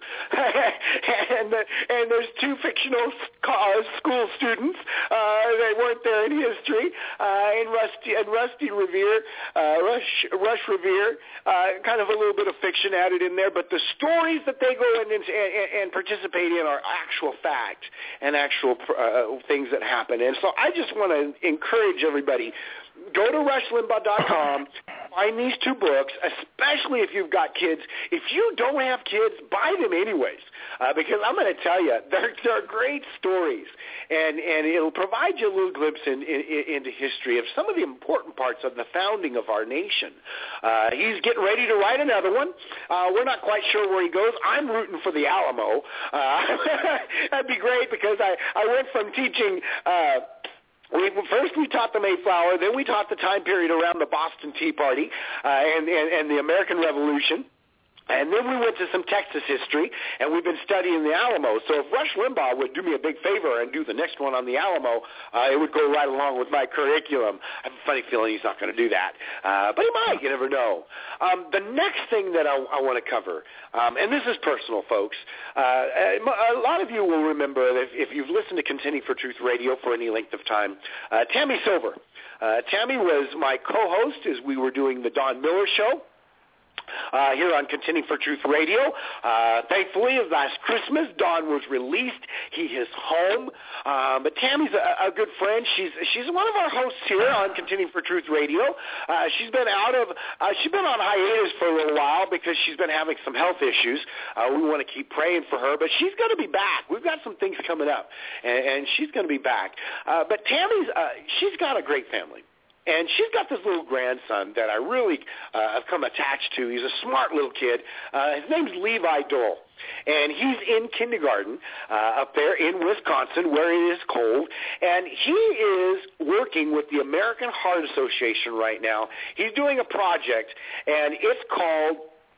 and, uh, and there's two fictional uh, school students uh, that weren't there in history, uh, and Rusty, and Rusty Revere, uh, Rush, Rush Revere, uh, kind of a little bit of fiction added in there, but the stories that they go in and, and, and participate in are actual fact and actual uh, things that happen. And so I just want to encourage everybody, go to rush limbaugh dot com, find these two books, especially if you've got kids. If you don't have kids, buy them anyways, uh, because I'm going to tell you, they're, they're great stories, and, and it'll provide you a little glimpse in, in, in, into history of some of the important parts of the founding of our nation. Uh, he's getting ready to write another one. Uh, we're not quite sure where he goes. I'm rooting for the Alamo. Uh, that'd be great, because I, I went from teaching uh, We, first we taught the Mayflower, then we taught the time period around the Boston Tea Party uh, and, and, and the American Revolution. And then we went to some Texas history, and we've been studying the Alamo. So if Rush Limbaugh would do me a big favor and do the next one on the Alamo, uh, it would go right along with my curriculum. I have a funny feeling he's not going to do that. Uh, but he might. You never know. Um, the next thing that I, I want to cover, um, and this is personal, folks. Uh, a lot of you will remember, if, if you've listened to Contending for Truth Radio for any length of time, uh, Tammy Silver. Uh, Tammy was my co-host as we were doing the Don Miller Show. Uh, here on Contending for Truth Radio. Uh, thankfully, last Christmas, Don was released. He is home. Um, but Tammy's a, a good friend. She's she's one of our hosts here on Contending for Truth Radio. Uh, she's been out of uh, she's been on hiatus for a little while because she's been having some health issues. Uh, we want to keep praying for her, but she's going to be back. We've got some things coming up, and, and she's going to be back. Uh, but Tammy's uh, she's got a great family. And she's got this little grandson that I really uh, have come attached to. He's a smart little kid. Uh, his name's Levi Dole. And he's in kindergarten uh, up there in Wisconsin where it is cold. And he is working with the American Heart Association right now. He's doing a project, and it's called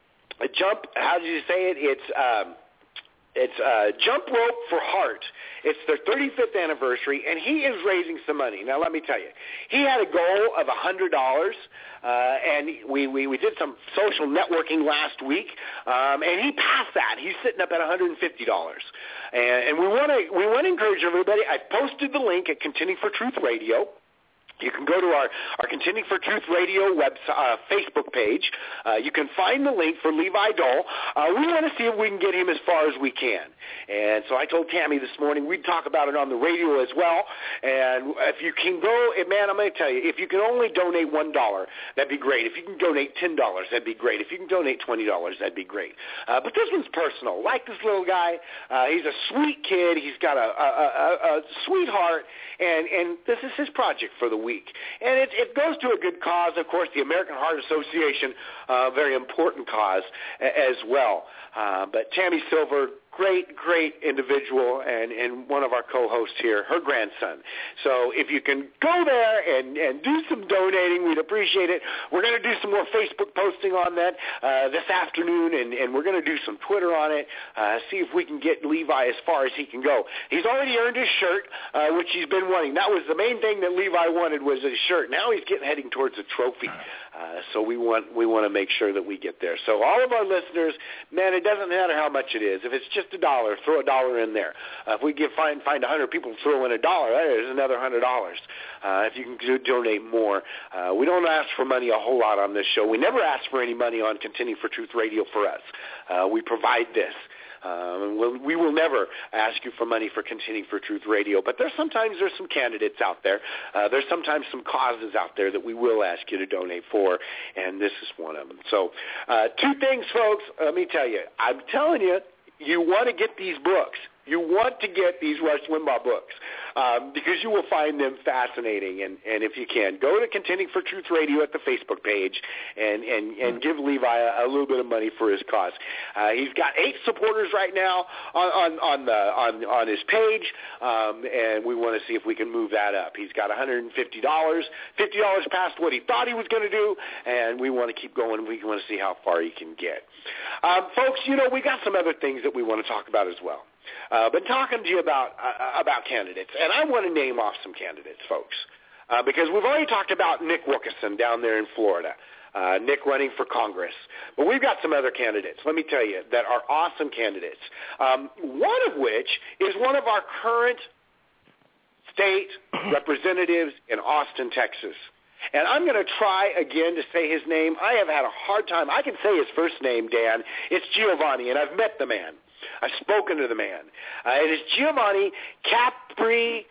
a Jump, how did you say it? It's... Um, It's uh, Jump Rope for Heart. It's their thirty-fifth anniversary, and he is raising some money. Now, let me tell you, he had a goal of one hundred dollars, uh, and we, we, we did some social networking last week, um, and he passed that. He's sitting up at one hundred fifty dollars. And, and we want to we want to encourage everybody. I posted the link at Contending for Truth Radio. You can go to our, our Contending for Truth Radio website, uh, Facebook page. Uh, you can find the link for Levi Dole. Uh, we want to see if we can get him as far as we can. And so I told Tammy this morning we'd talk about it on the radio as well. And if you can go, man, I'm going to tell you, if you can only donate one dollar, that'd be great. If you can donate ten dollars, that'd be great. If you can donate twenty dollars, that'd be great. Uh, but this one's personal. Like this little guy, uh, he's a sweet kid. He's got a, a, a, a sweet heart, and, and this is his project for the week. And it, it goes to a good cause, of course, the American Heart Association, a uh, very important cause a, as well. Uh, but Tammy Silver, great, great individual, and, and one of our co-hosts here, her grandson. So if you can go there and, and do some donating, we'd appreciate it. We're going to do some more Facebook posting on that uh, this afternoon, and, and we're going to do some Twitter on it, uh, see if we can get Levi as far as he can go. He's already earned his shirt, uh, which he's been wanting. That was the main thing that Levi wanted, was his shirt. Now he's getting heading towards a trophy. Uh, so we want we want to make sure that we get there. So all of our listeners, man, it doesn't matter how much it is. If it's just a dollar, throw a dollar in there. Uh, if we get find find a hundred people throw in a dollar, there's another hundred dollars. Uh, if you can do, donate more, uh, we don't ask for money a whole lot on this show. We never ask for any money on Contending for Truth Radio for us. Uh, we provide this. Um, we'll, we will never ask you for money for Contending for Truth Radio, but there's sometimes there's some candidates out there. Uh, there's sometimes some causes out there that we will ask you to donate for, and this is one of them. So uh, two things, folks, let me tell you. I'm telling you, you want to get these books. You want to get these Rush Limbaugh books um, because you will find them fascinating. And, and if you can, go to Contending for Truth Radio at the Facebook page and, and, and give Levi a, a little bit of money for his cause. Uh, he's got eight supporters right now on, on, on, the, on, on his page, um, and we want to see if we can move that up. He's got one hundred fifty dollars, fifty dollars past what he thought he was going to do, and we want to keep going. We want to see how far he can get. Um, folks, you know, we got some other things that we want to talk about as well. Uh, been talking to you about uh, about candidates, and I want to name off some candidates, folks, uh, because we've already talked about Nick Wilkerson down there in Florida, uh, Nick running for Congress. But we've got some other candidates, let me tell you, that are awesome candidates, um, one of which is one of our current state representatives in Austin, Texas. And I'm going to try again to say his name. I have had a hard time. I can say his first name, Dan. It's Giovanni, and I've met the man. I've spoken to the man. Uh, it is Giovanni Caprileone,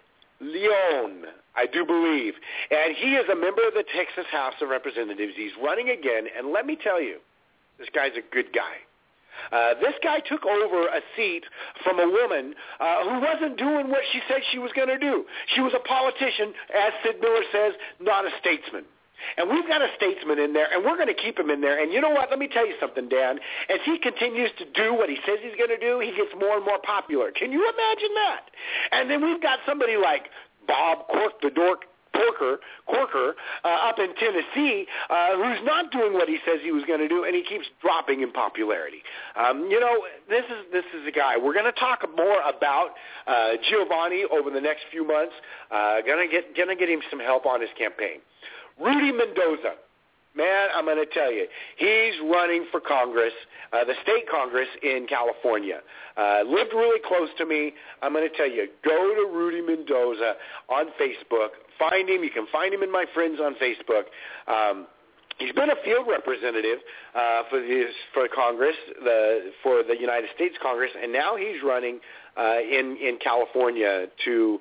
I do believe. And he is a member of the Texas House of Representatives. He's running again. And let me tell you, this guy's a good guy. Uh, this guy took over a seat from a woman uh, who wasn't doing what she said she was going to do. She was a politician, as Sid Miller says, not a statesman. And we've got a statesman in there, and we're going to keep him in there. And you know what? Let me tell you something, Dan. As he continues to do what he says he's going to do, he gets more and more popular. Can you imagine that? And then we've got somebody like Bob Cork the Dork Corker, Corker uh, up in Tennessee, uh, who's not doing what he says he was going to do, and he keeps dropping in popularity. Um, you know, this is this is a guy. We're going to talk more about uh, Giovanni over the next few months. Uh, gonna get gonna get him some help on his campaign. Rudy Mendoza, man, I'm going to tell you, he's running for Congress, uh, the state Congress in California. Uh, lived really close to me. I'm going to tell you, go to Rudy Mendoza on Facebook. Find him. You can find him in My Friends on Facebook. Um, he's been a field representative uh, for his for Congress, the for the United States Congress, and now he's running uh, in in California to.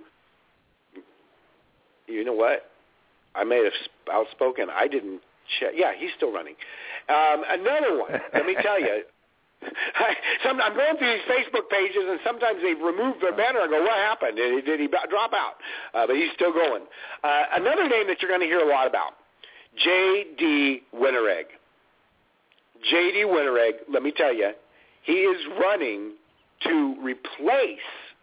You know what? I may have outspoken. I didn't check. Yeah, he's still running. Um, another one. Let me tell you. Some, I'm going through these Facebook pages, and sometimes they've removed their banner. I go, what happened? Did he, did he drop out? Uh, but he's still going. Uh, another name that you're going to hear a lot about, J D. Winteregg. J D. Winteregg, let me tell you, he is running to replace,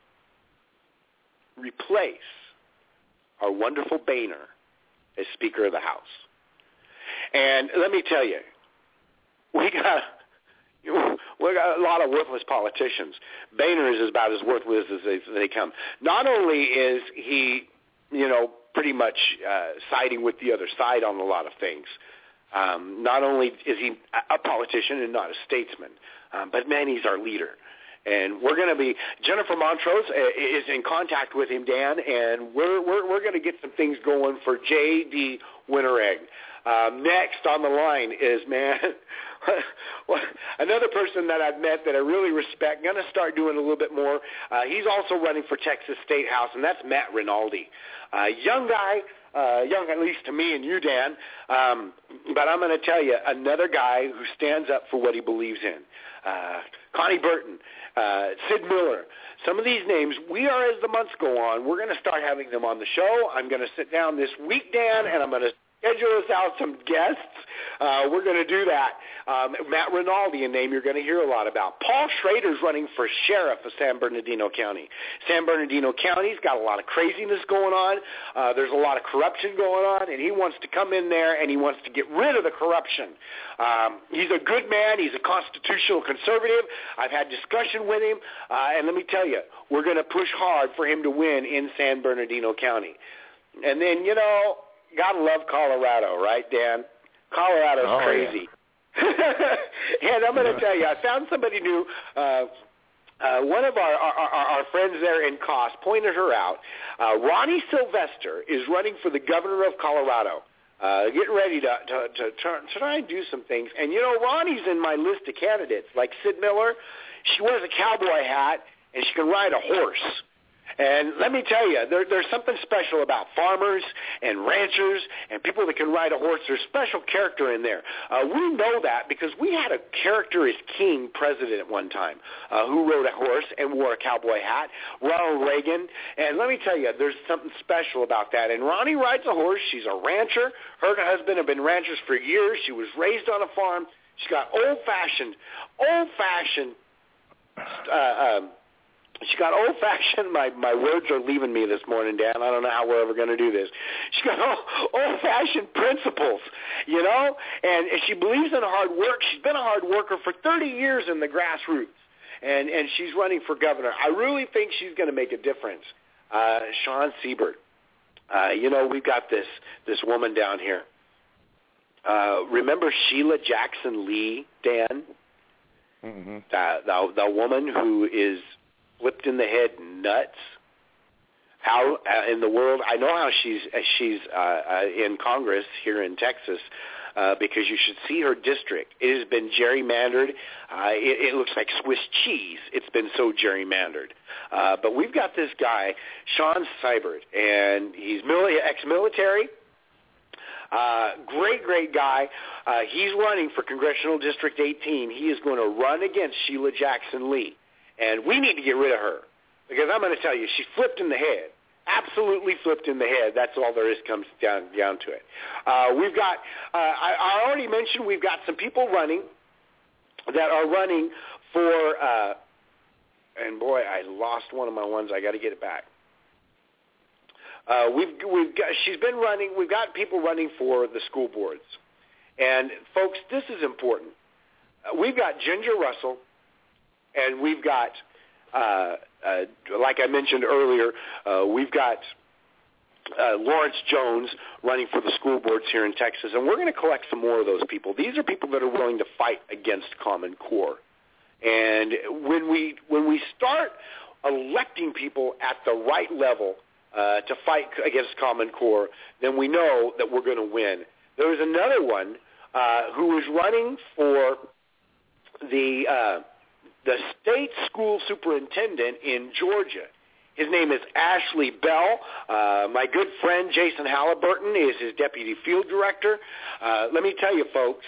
replace our wonderful Boehner as Speaker of the House. And let me tell you, we got we got a lot of worthless politicians. Boehner is about as worthless as they, they come. Not only is he, you know, pretty much uh, siding with the other side on a lot of things, um, not only is he a politician and not a statesman, um, but, man, he's our leader. And we're going to be Jennifer Montrose is in contact with him, Dan, and we're we're we're going to get some things going for J D. Winteregg. Um, next on the line is man, another person that I've met that I really respect. Going to start doing a little bit more. Uh, he's also running for Texas State House, and that's Matt Rinaldi, uh, young guy. Uh, young, at least to me and you, Dan, um, but I'm going to tell you, another guy who stands up for what he believes in. Uh, Connie Burton, uh, Sid Miller, some of these names, we are, as the months go on, we're going to start having them on the show. I'm going to sit down this week, Dan, and I'm going to schedule us out some guests. Uh, we're going to do that. Um, Matt Rinaldi, a name you're going to hear a lot about. Paul Schrader's running for sheriff of San Bernardino County. San Bernardino County's got a lot of craziness going on. Uh, there's a lot of corruption going on, and he wants to come in there, and he wants to get rid of the corruption. Um, he's a good man. He's a constitutional conservative. I've had discussion with him, uh, and let me tell you, we're going to push hard for him to win in San Bernardino County. And then, you know, gotta love Colorado, right, Dan? Colorado's oh, crazy. Yeah. And I'm going to tell you, I found somebody new. Uh, uh, one of our, our, our, our friends there in Cost pointed her out. Uh, Ronnie Sylvester is running for the governor of Colorado. Uh, getting ready to, to, to, try, to try and do some things. And, you know, Ronnie's in my list of candidates. Like Sid Miller, she wears a cowboy hat, and she can ride a horse. And let me tell you, there, there's something special about farmers and ranchers and people that can ride a horse. There's special character in there. Uh, we know that because we had a character as king president at one time uh, who rode a horse and wore a cowboy hat, Ronald Reagan. And let me tell you, there's something special about that. And Ronnie rides a horse. She's a rancher. Her and her husband have been ranchers for years. She was raised on a farm. She's got old-fashioned, old-fashioned uh, um, She got old-fashioned, my, my words are leaving me this morning, Dan. I don't know how we're ever going to do this. She got old-fashioned principles, you know, and, and she believes in hard work. She's been a hard worker for thirty years in the grassroots, and, and she's running for governor. I really think she's going to make a difference. Uh, Shawn Seibert, uh, you know, we've got this, this woman down here. Uh, remember Sheila Jackson Lee, Dan? Mm-hmm. The, the, the woman who is flipped in the head nuts. How uh, in the world? I know how she's uh, she's uh, uh, in Congress here in Texas uh, because you should see her district. It has been gerrymandered. Uh, it, it looks like Swiss cheese. It's been so gerrymandered. Uh, but we've got this guy, Shawn Seibert, and he's mili- ex-military. Uh, great, great guy. Uh, he's running for Congressional District eighteen. He is going to run against Sheila Jackson Lee. And we need to get rid of her because I'm going to tell you, she flipped in the head, absolutely flipped in the head. That's all there is comes down down to it. Uh, we've got, uh, I, I already mentioned we've got some people running that are running for, uh, and boy, I lost one of my ones. I got to get it back. Uh, we've we've got, she's been running. We've got people running for the school boards, and folks, this is important. Uh, we've got Ginger Russell. And we've got, uh, uh, like I mentioned earlier, uh, we've got uh, Lawrence Jones running for the school boards here in Texas, and we're going to collect some more of those people. These are people that are willing to fight against Common Core. And when we when we start electing people at the right level uh, to fight against Common Core, then we know that we're going to win. There's another one uh, who is running for the uh, the state school superintendent in Georgia. His name is Ashley Bell. Uh, my good friend Jason Halliburton is his deputy field director. Uh, let me tell you, folks,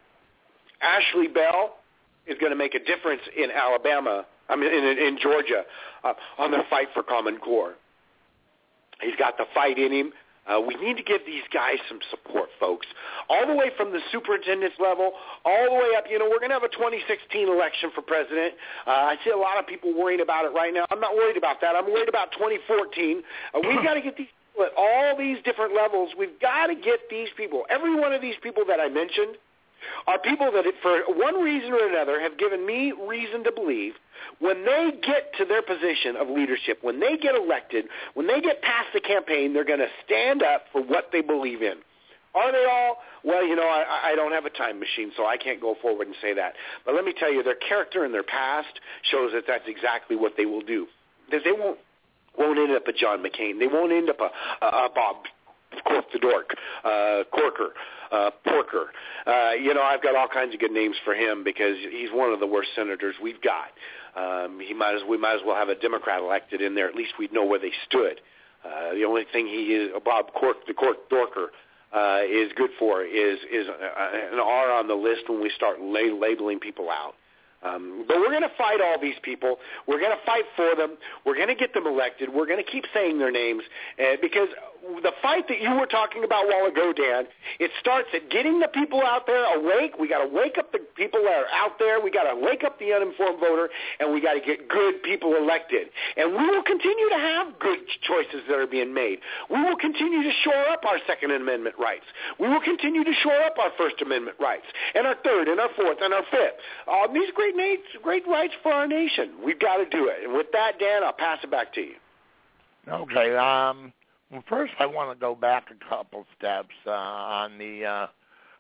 Ashley Bell is going to make a difference in Alabama, I mean, in, in Georgia, uh, on the fight for Common Core. He's got the fight in him. Uh, we need to give these guys some support, folks, all the way from the superintendent's level, all the way up. You know, we're going to have a twenty sixteen election for president. Uh, I see a lot of people worrying about it right now. I'm not worried about that. I'm worried about twenty fourteen. Uh, we've got to get these people at all these different levels. We've got to get these people. Every one of these people that I mentioned are people that, for one reason or another, have given me reason to believe when they get to their position of leadership, when they get elected, when they get past the campaign, they're going to stand up for what they believe in. Are they all? Well, you know, I, I don't have a time machine, so I can't go forward and say that. But let me tell you, their character and their past shows that that's exactly what they will do. Because they won't, won't end up a John McCain. They won't end up a, a, a Bob Cork the Dork, uh, Corker, uh, Porker. Uh, you know, I've got all kinds of good names for him because he's one of the worst senators we've got. Um, he might as we might as well have a Democrat elected in there. At least we'd know where they stood. Uh, the only thing he is, Bob Cork, the Cork Dorker, uh, is good for is is an R on the list when we start la- labeling people out. Um, but we're going to fight all these people. We're going to fight for them. We're going to get them elected. We're going to keep saying their names uh, because the fight that you were talking about a while ago, Dan, it starts at getting the people out there awake. We got to wake up the people that are out there. We got to wake up the uninformed voter, and we got to get good people elected. And we will continue to have good choices that are being made. We will continue to shore up our Second Amendment rights. We will continue to shore up our First Amendment rights, and our Third, and our Fourth, and our Fifth. All these great great rights for our nation. We've got to do it. And with that, Dan, I'll pass it back to you. Okay. Um, well, first I want to go back a couple steps uh, on the uh,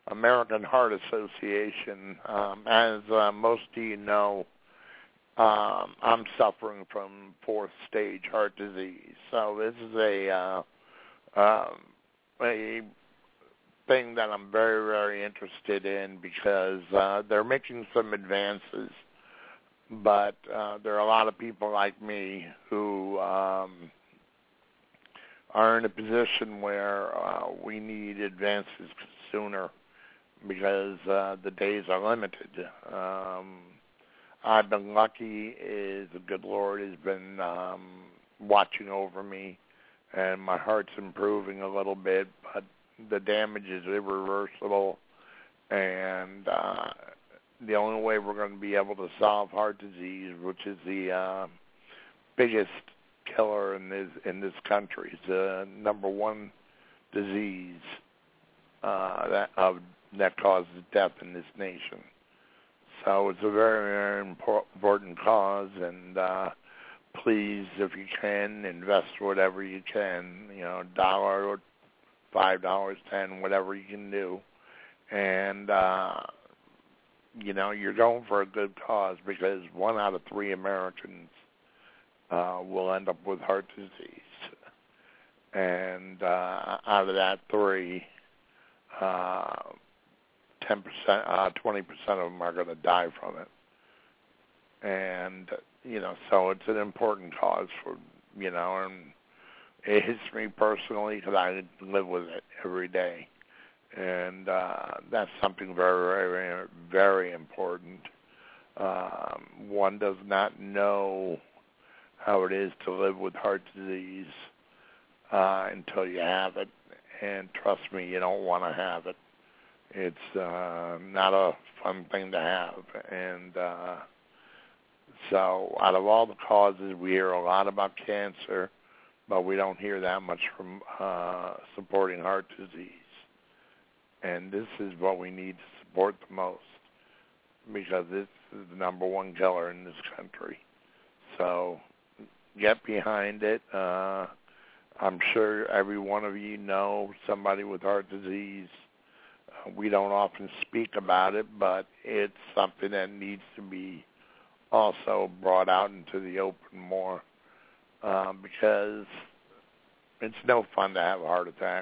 American Heart Association. Um, as uh, most of you know, um, I'm suffering from fourth stage heart disease. So this is a uh, um, a thing that I'm very, very interested in because uh, they're making some advances, but uh, there are a lot of people like me who um, are in a position where uh, we need advances sooner because uh, the days are limited. Um, I've been lucky is the good Lord has been um, watching over me, and my heart's improving a little bit, but the damage is irreversible, and uh, the only way we're going to be able to solve heart disease, which is the uh, biggest killer in this in this country, it's the number one disease uh, that of that causes death in this nation. So it's a very, very important cause, and uh, please, if you can, invest whatever you can, you know, a dollar or five dollars, ten, whatever you can do. And, uh, you know, you're going for a good cause because one out of three Americans uh, will end up with heart disease. And uh, out of that three, uh, ten percent, uh, twenty percent of them are going to die from it. And, you know, so it's an important cause for, you know, and it hits me personally because I live with it every day. And uh, that's something very, very, very important. Um, one does not know how it is to live with heart disease uh, until you have it. And trust me, you don't want to have it. It's uh, not a fun thing to have. And uh, so out of all the causes, we hear a lot about cancer, but we don't hear that much from uh, supporting heart disease. And this is what we need to support the most because this is the number one killer in this country. So get behind it. Uh, I'm sure every one of you know somebody with heart disease. Uh, we don't often speak about it, but it's something that needs to be also brought out into the open more uh, because it's no fun to have a heart attack.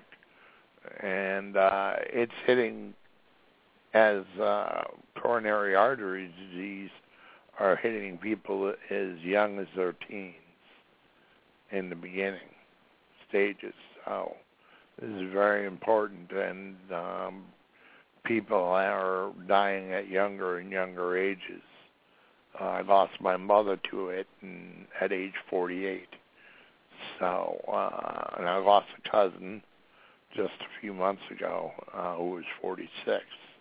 And uh, it's hitting as uh, coronary artery disease are hitting people as young as their teens in the beginning stages. So this is very important, and um, people are dying at younger and younger ages. Uh, I lost my mother to it in, at age forty-eight. So, uh, and I lost a cousin just a few months ago uh, who was forty-six,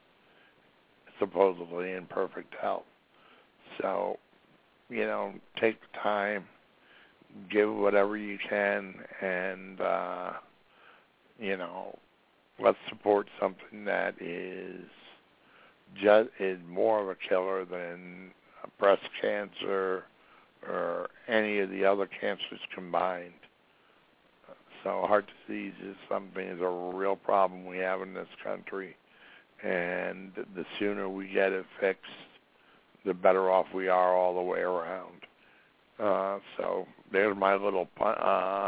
supposedly in perfect health. So, you know, take the time, give whatever you can, and, uh, you know, let's support something that is just is more of a killer than breast cancer or any of the other cancers combined. So heart disease is something, is a real problem we have in this country, and the sooner we get it fixed, the better off we are all the way around. Uh, so there's my little uh,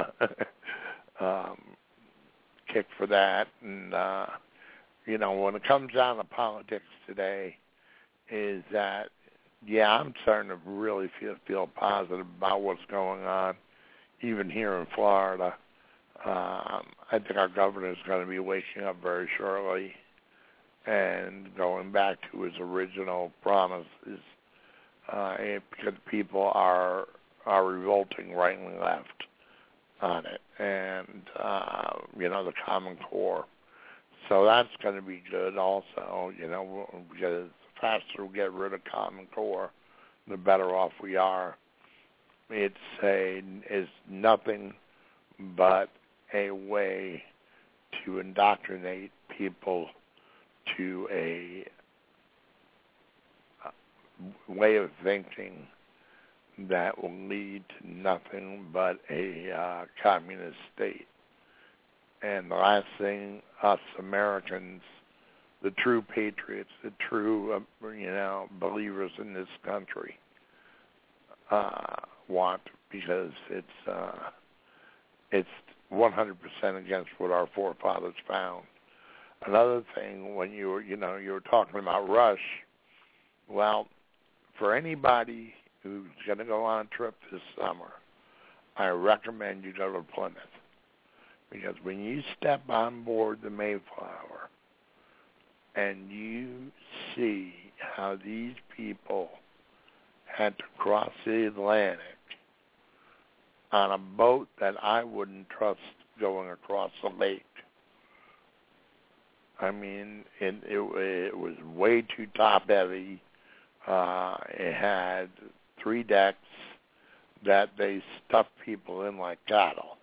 um, kick for that. And, uh, you know, when it comes down to politics today, is that, yeah, I'm starting to really feel, feel positive about what's going on, even here in Florida. Um, I think our governor is going to be waking up very shortly and going back to his original promises uh, because people are are revolting right and left on it, and uh, you know, the Common Core. So that's going to be good also, you know, because the faster we get rid of Common Core, the better off we are. It's a is nothing but a way to indoctrinate people to a way of thinking that will lead to nothing but a uh, communist state. And the last thing us Americans the true patriots, the true, uh, you know, believers in this country uh, want, because it's uh, it's one hundred percent against what our forefathers found. Another thing, when you were, you know, you were talking about Rush, well, for anybody who's going to go on a trip this summer, I recommend you go to Plymouth, because when you step on board the Mayflower and you see how these people had to cross the Atlantic on a boat that I wouldn't trust going across the lake. I mean, it, it, it was way too top heavy. Uh, it had three decks that they stuffed people in like cattle.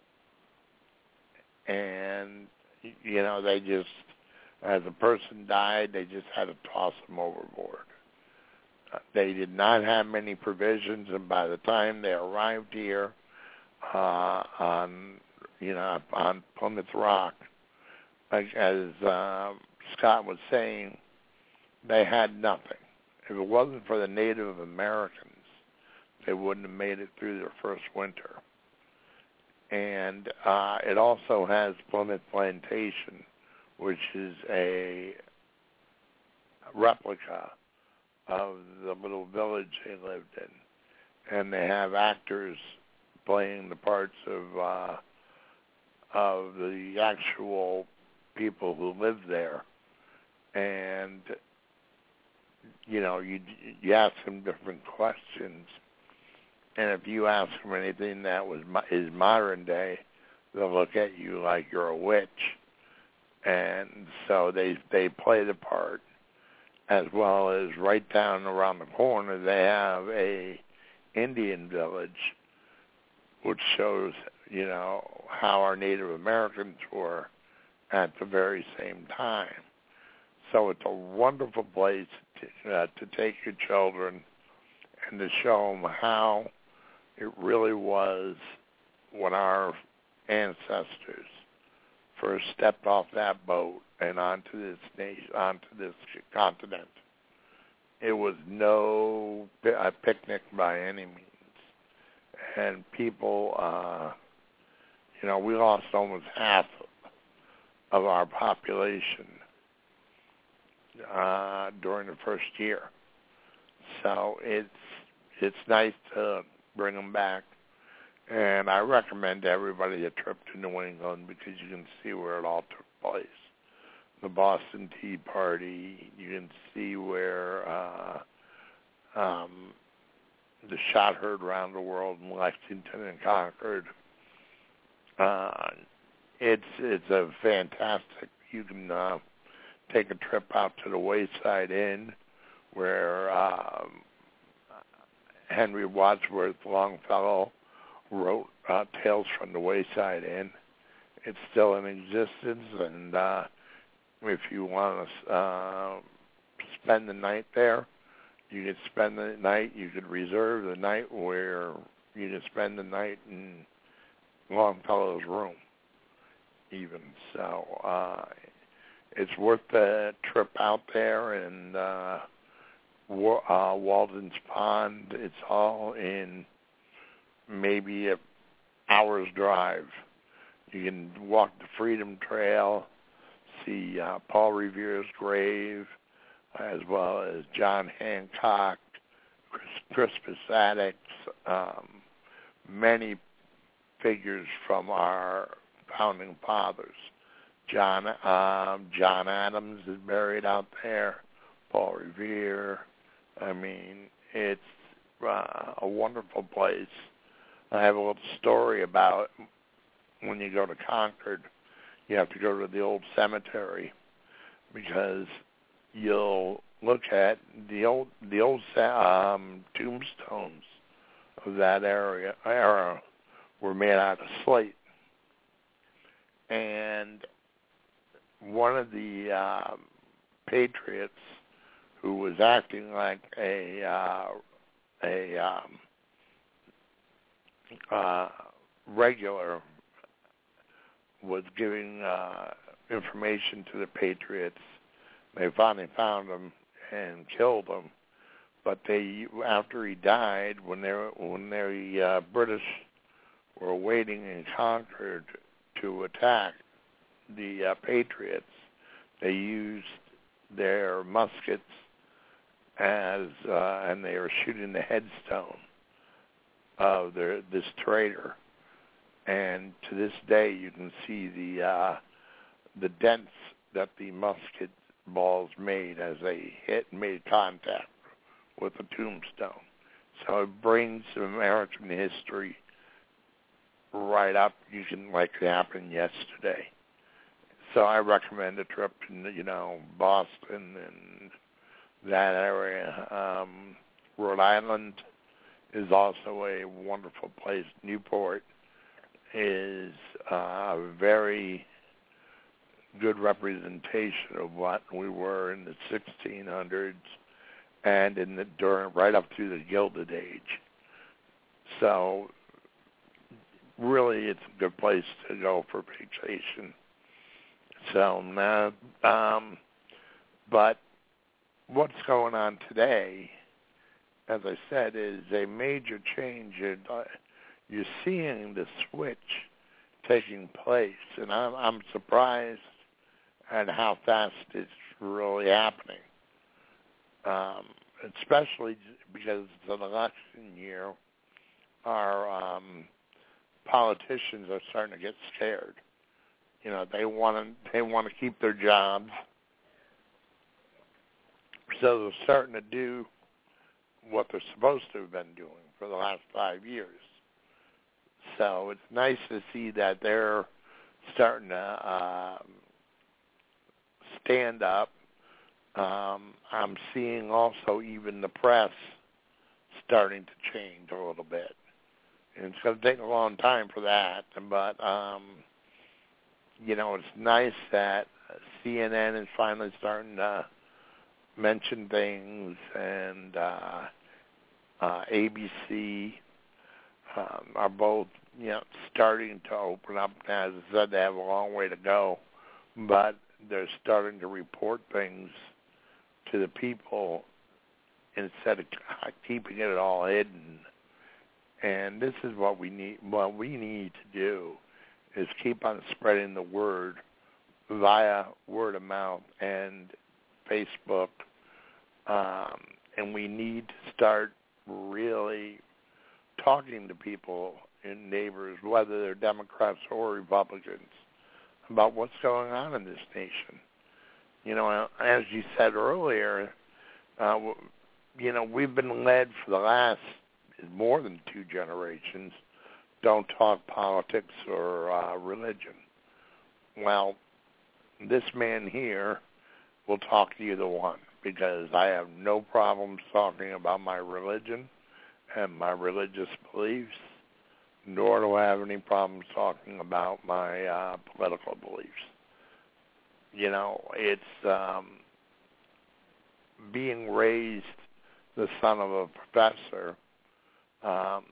And, you know, they just, as a person died, they just had to toss them overboard. Uh, they did not have many provisions, and by the time they arrived here uh, on, you know, on Plymouth Rock, like as uh, Scott was saying, they had nothing. If it wasn't for the Native Americans, they wouldn't have made it through their first winter. And uh, it also has Plymouth Plantation, which is a replica of the little village they lived in. And they have actors playing the parts of uh, of the actual people who live there. And, you know, you you ask them different questions, and if you ask them anything that was is modern day, they'll look at you like you're a witch. And so they they play the part, as well as right down around the corner they have a Indian village, which shows, you know, how our Native Americans were at the very same time. So it's a wonderful place to, uh, to take your children and to show them how it really was when our ancestors first stepped off that boat and onto this nation, onto this continent. It was no a picnic by any means. And people, uh, you know, we lost almost half of our population uh, during the first year. So it's it's nice to bring them back. And I recommend everybody a trip to New England, because you can see where it all took place. The Boston Tea Party, you can see where uh, um, the shot heard around the world in Lexington and Concord. Uh, it's it's a fantastic. You can uh, take a trip out to the Wayside Inn, where um, Henry Wadsworth Longfellow wrote uh, Tales from the Wayside Inn. It's still in existence, and uh, if you want to uh, spend the night there, you could spend the night. You could reserve the night where you could spend the night in Longfellow's room, even. So uh, it's worth the trip out there. And uh, uh, Walden's Pond, it's all in maybe an hour's drive. You can walk the Freedom Trail, see uh, Paul Revere's grave, as well as John Hancock, Chris, Crispus Attucks, um, many figures from our founding fathers. John um, John Adams is buried out there, Paul Revere. I mean, it's uh, a wonderful place. I have a little story about when you go to Concord, you have to go to the old cemetery, because you'll look at the old the old um, tombstones of that area era were made out of slate, and one of the um, patriots who was acting like a uh, a um, uh, regular was giving uh, information to the patriots They finally found him and killed him. But they, after he died, when they when the uh, British were waiting in Concord to attack the uh, Patriots, they used their muskets as, uh, and they were shooting the headstone of their, this traitor. And to this day, you can see the uh, the dents that the musket balls made as they hit and made contact with the tombstone. So it brings American history right up. You can, like it happened yesterday. So I recommend a trip to, you know, Boston and that area. Um, Rhode Island is also a wonderful place. Newport is uh, a very good representation of what we were in the sixteen hundreds and in the during right up through the Gilded Age. So really, it's a good place to go for vacation. So, uh, um, but what's going on today, as I said, is a major change. You're seeing the switch taking place, and I'm, I'm surprised at how fast it's really happening. Um, especially because it's an election year, our um, politicians are starting to get scared. You know, they want to they want to keep their jobs, so they're starting to do what they're supposed to have been doing for the last five years. So it's nice to see that they're starting to uh, stand up. Um, I'm seeing also even the press starting to change a little bit. And it's going to take a long time for that, but, um, you know, it's nice that C N N is finally starting to mention things, and uh, uh, A B C um, are both, you know, starting to open up. As I said, they have a long way to go, but they're starting to report things to the people instead of keeping it all hidden. And this is what we need. What we need to do is keep on spreading the word via word of mouth and Facebook. Um, and we need to start really talking to people and neighbors, whether they're Democrats or Republicans, about what's going on in this nation. You know, as you said earlier, uh, you know, we've been led for the last more than two generations, don't talk politics or uh, religion. Well, this man here will talk to either one, because I have no problems talking about my religion and my religious beliefs, nor do I have any problems talking about my uh, political beliefs. You know, it's um, being raised the son of a professor. Um,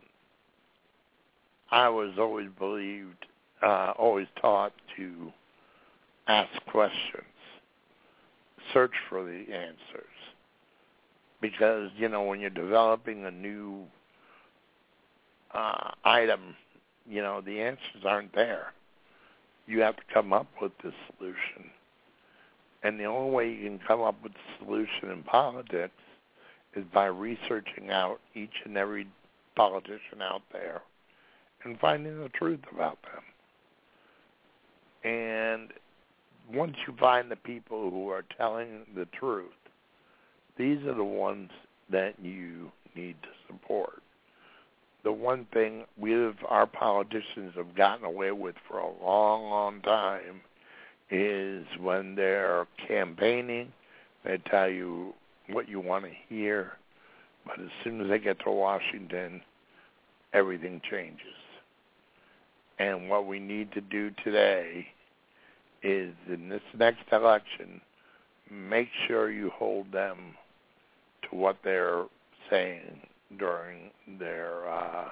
I was always believed, uh, always taught to ask questions, search for the answers. Because, you know, when you're developing a new uh, item, you know, the answers aren't there. You have to come up with the solution. And the only way you can come up with the solution in politics is by researching out each and every politician out there and finding the truth about them. And once you find the people who are telling the truth, these are the ones that you need to support. The one thing we've, our politicians have gotten away with for a long, long time is when they're campaigning, they tell you what you want to hear, but as soon as they get to Washington, everything changes. And what we need to do today is, in this next election, make sure you hold them to what they're saying during their uh,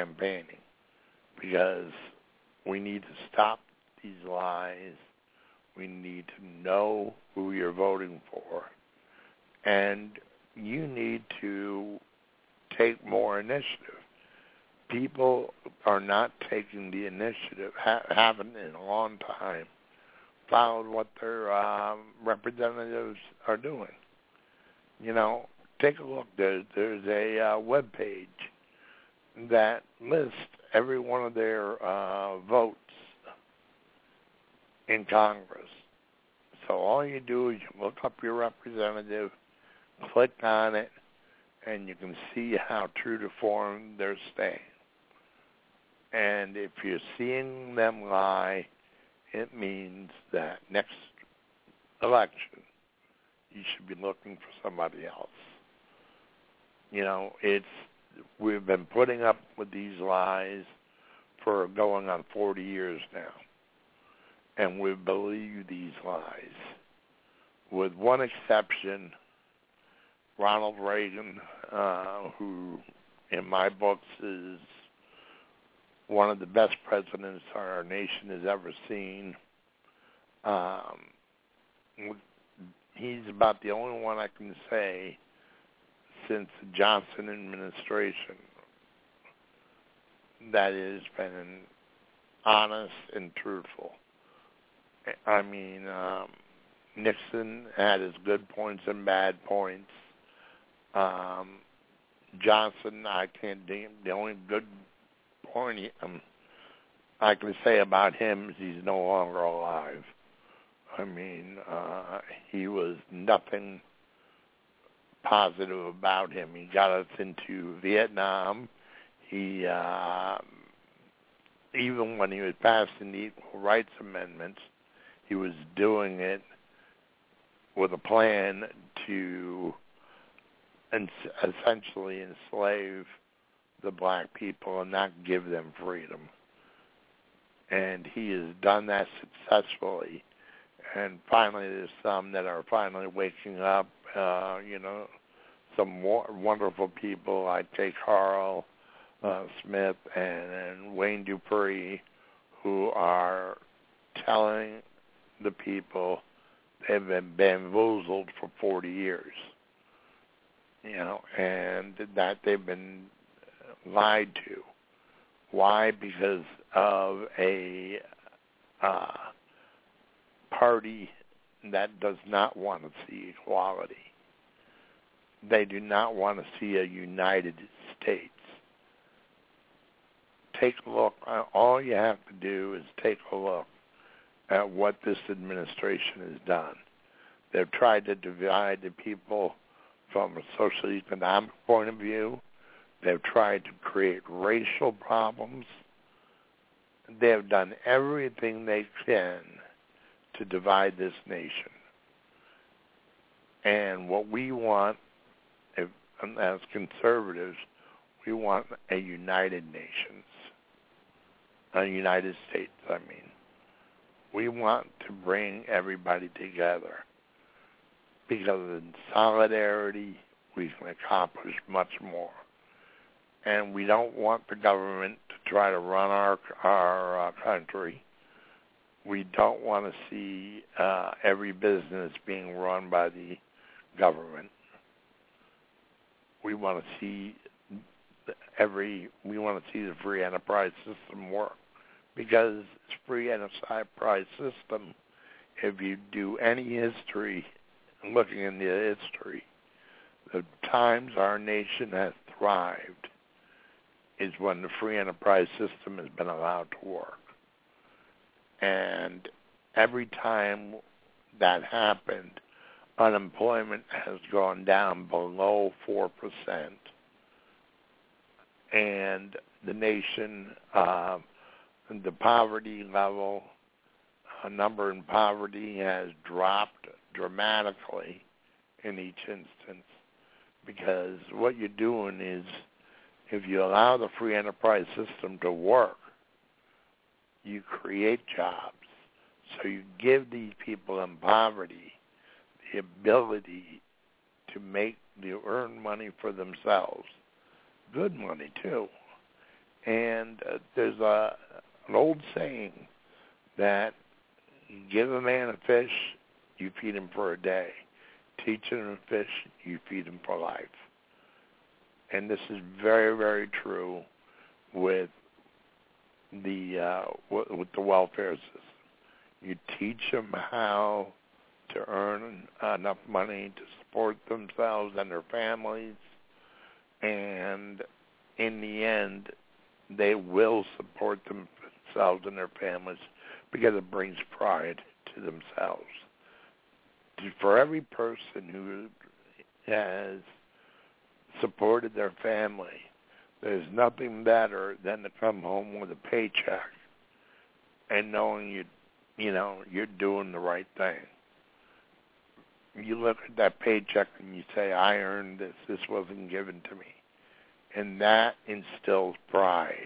campaigning, because we need to stop these lies We need to know who you're voting for. And you need to take more initiative. People are not taking the initiative, ha- haven't in a long time followed what their um, representatives are doing. You know, take a look. There, there's a uh, web page that lists every one of their uh, votes in Congress. So all you do is you look up your representative, click on it, and you can see how true to form they're staying. And if you're seeing them lie, it means that next election you should be looking for somebody else. You know, it's we've been putting up with these lies for going on forty years now, and we believe these lies. With one exception, Ronald Reagan, uh, who in my books is one of the best presidents our nation has ever seen. Um, he's about the only one I can say since the Johnson administration that has been honest and truthful. I mean, um, Nixon had his good points and bad points. Um, Johnson, I can't name the only good point he, um, I can say about him is he's no longer alive. I mean, uh, he was nothing positive about him. He got us into Vietnam. He, uh, even when he was passing the Equal Rights Amendments, he was doing it with a plan to ens- essentially enslave the black people and not give them freedom. And he has done that successfully. And finally, there's some that are finally waking up, uh, you know, some wa- wonderful people like J. Carl uh, Smith and, and Wayne Dupree, who are telling the people they've been bamboozled for forty years, you know, and that they've been lied to. Why? Because of a uh, party that does not want to see equality. They do not want to see a United States. Take a look. All you have to do is take a look at what this administration has done. They've tried to divide the people from a socioeconomic point of view. They've tried to create racial problems. They've done everything they can to divide this nation. And what we want, if, as conservatives, we want a United Nations, a United States, I mean. We want to bring everybody together because in solidarity we can accomplish much more. And we don't want the government to try to run our our uh, country. We don't want to see uh, every business being run by the government. We want to see every. We want to see the free enterprise system work, because it's free enterprise system. If you do any history, looking into history, the times our nation has thrived is when the free enterprise system has been allowed to work. And every time that happened, unemployment has gone down below four percent. And the nation, uh, the poverty level, a number in poverty has dropped dramatically in each instance. Because what you're doing is, if you allow the free enterprise system to work, you create jobs. So you give these people in poverty the ability to make, to earn money for themselves. Good money, too. And uh, there's a, an old saying that You give a man a fish, you feed him for a day. Teach him to fish, you feed him for life. And this is very, very true with the uh, with the welfare system. You teach them how to earn enough money to support themselves and their families, and in the end, they will support themselves and their families because it brings pride to themselves. For every person who has supported their family, there's nothing better than to come home with a paycheck and knowing you, you know, you're doing the right thing. You look at that paycheck and you say, I earned this, this wasn't given to me. And that instills pride.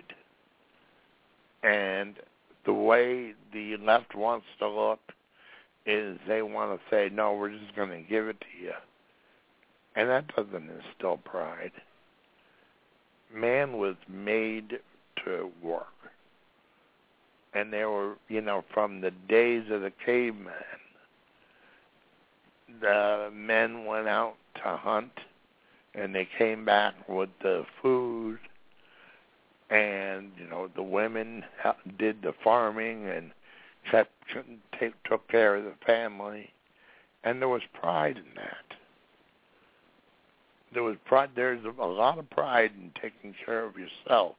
And the way the left wants to look is they want to say, no, we're just going to give it to you. And that doesn't instill pride. Man was made to work. And they were, you know, from the days of the caveman, the men went out to hunt, and they came back with the food, and, you know, the women did the farming and kept, take, took care of the family, and there was pride in that. There was pride. There's a lot of pride in taking care of yourself,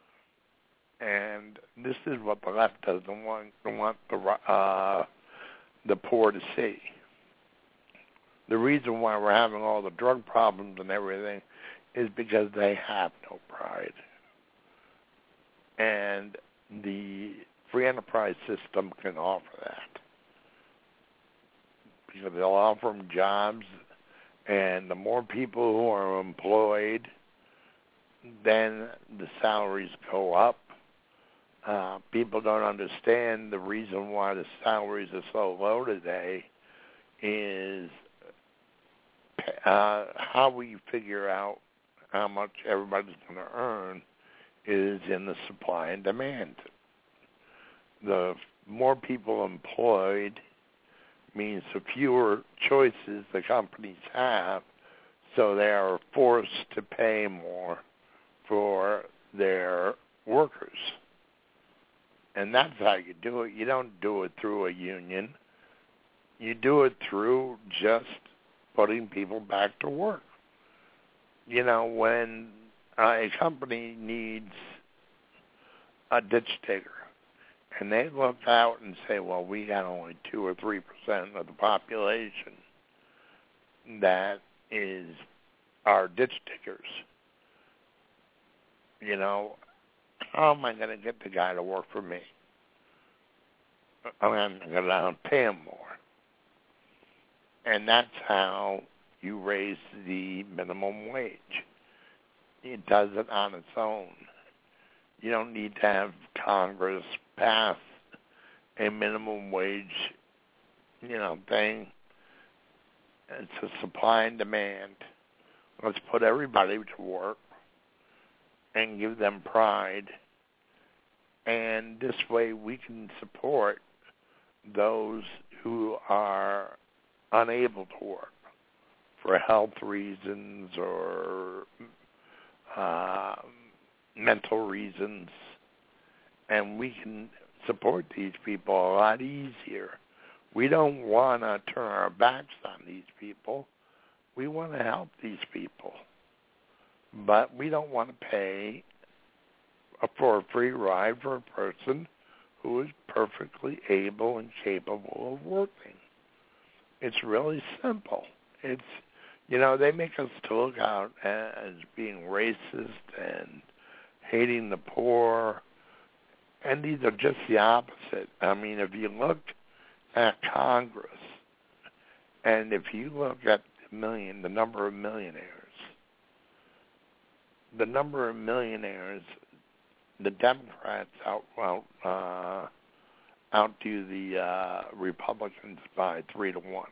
and this is what the left doesn't want want the uh, the poor to see. The reason why we're having all the drug problems and everything is because they have no pride, and the free enterprise system can offer that because they'll offer them jobs. And the more people who are employed, then the salaries go up. Uh, people don't understand the reason why the salaries are so low today is uh, how we figure out how much everybody's going to earn is in the supply and demand. The more people employed means the fewer choices the companies have, so they are forced to pay more for their workers. And that's how you do it. You don't do it through a union. You do it through just putting people back to work. You know, when a company needs a ditch digger, and they look out and say, well, we got only two or three percent of the population that is our ditch diggers. You know, how am I going to get the guy to work for me? I'm going to pay him more. And that's how you raise the minimum wage. It does it on its own. You don't need to have Congress pass a minimum wage, you know, thing. It's a supply and demand. Let's put everybody to work and give them pride. And this way we can support those who are unable to work for health reasons or uh, mental reasons. And we can support these people a lot easier. We don't want to turn our backs on these people. We want to help these people. But we don't want to pay for a free ride for a person who is perfectly able and capable of working. It's really simple. It's, you know, they make us to look out as being racist and hating the poor, and these are just the opposite. I mean, if you look at Congress, and if you look at the million, the number of millionaires, the number of millionaires, the Democrats out out uh, outdo the uh, Republicans by three to one.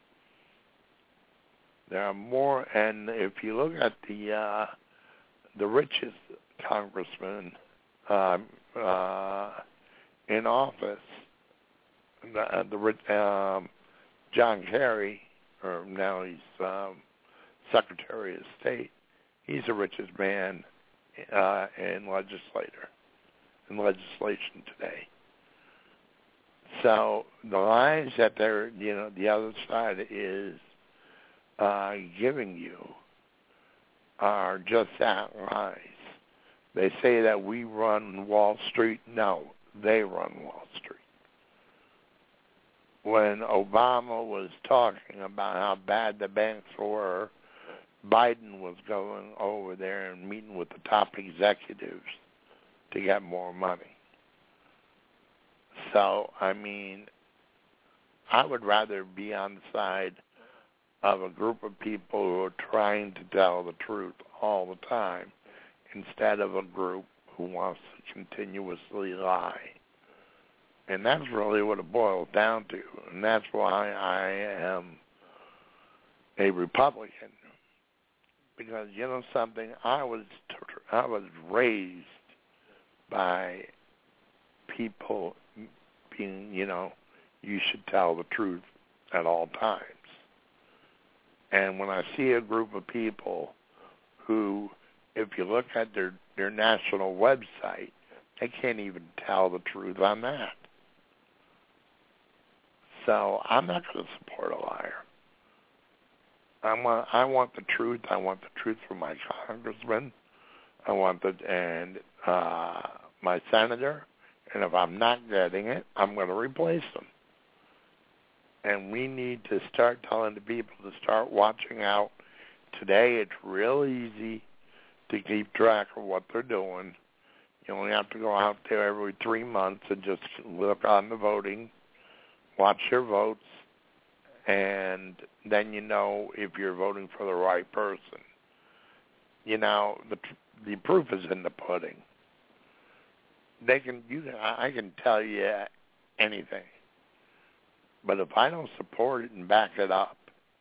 There are more, and if you look at the uh, the richest congressman uh, uh, in office, the, the um, John Kerry, or now he's um, Secretary of State. He's the richest man uh, in legislator in legislation today. So the lies that they're, you know, the other side is uh, giving you are just that, lies. They say that we run Wall Street. No, they run Wall Street. When Obama was talking about how bad the banks were, Biden was going over there and meeting with the top executives to get more money. So, I mean, I would rather be on the side of a group of people who are trying to tell the truth all the time instead of a group who wants to continuously lie. And that's really what it boils down to. And that's why I am a Republican. Because, you know something, I was I was raised by people being, you know, you should tell the truth at all times. And when I see a group of people who, if you look at their, their national website, they can't even tell the truth on that. So I'm not going to support a liar. I want I want the truth. I want the truth from my congressman. I want the and uh, my senator. And if I'm not getting it, I'm going to replace them. And we need to start telling the people to start watching out. Today, it's real easy to keep track of what they're doing. You only have to go out there every three months and just look on the voting, watch your votes, and then you know if you're voting for the right person. You know, the the proof is in the pudding. They can you I can tell you anything, but if I don't support it and back it up,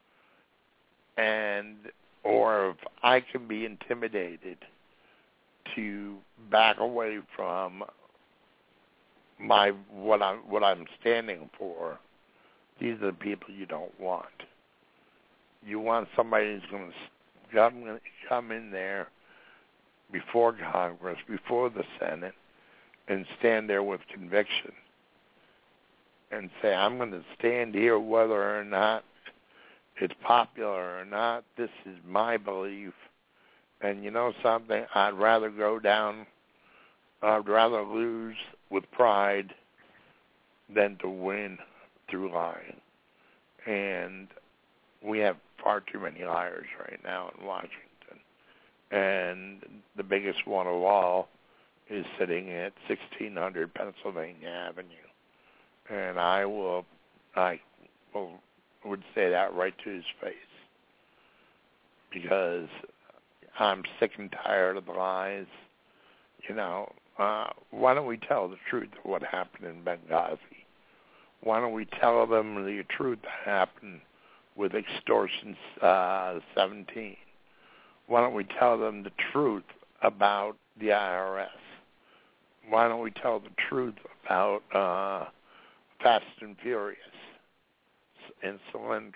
and or if I can be intimidated to back away from my what I'm what I'm standing for, these are the people you don't want. You want somebody who's going to come, come in there before Congress, before the Senate, and stand there with conviction and say, I'm going to stand here whether or not it's popular or not. This is my belief. And you know something? I'd rather go down, I'd rather lose with pride than to win through lying. And we have far too many liars right now in Washington. And the biggest one of all is sitting at sixteen hundred Pennsylvania Avenue. And I will, I will, would say that right to his face. Because I'm sick and tired of the lies. You know, uh, why don't we tell the truth of what happened in Benghazi? Why don't we tell them the truth that happened with Extortion uh, seventeen? Why don't we tell them the truth about the I R S? Why don't we tell the truth about uh, Fast and Furious and Solyndra?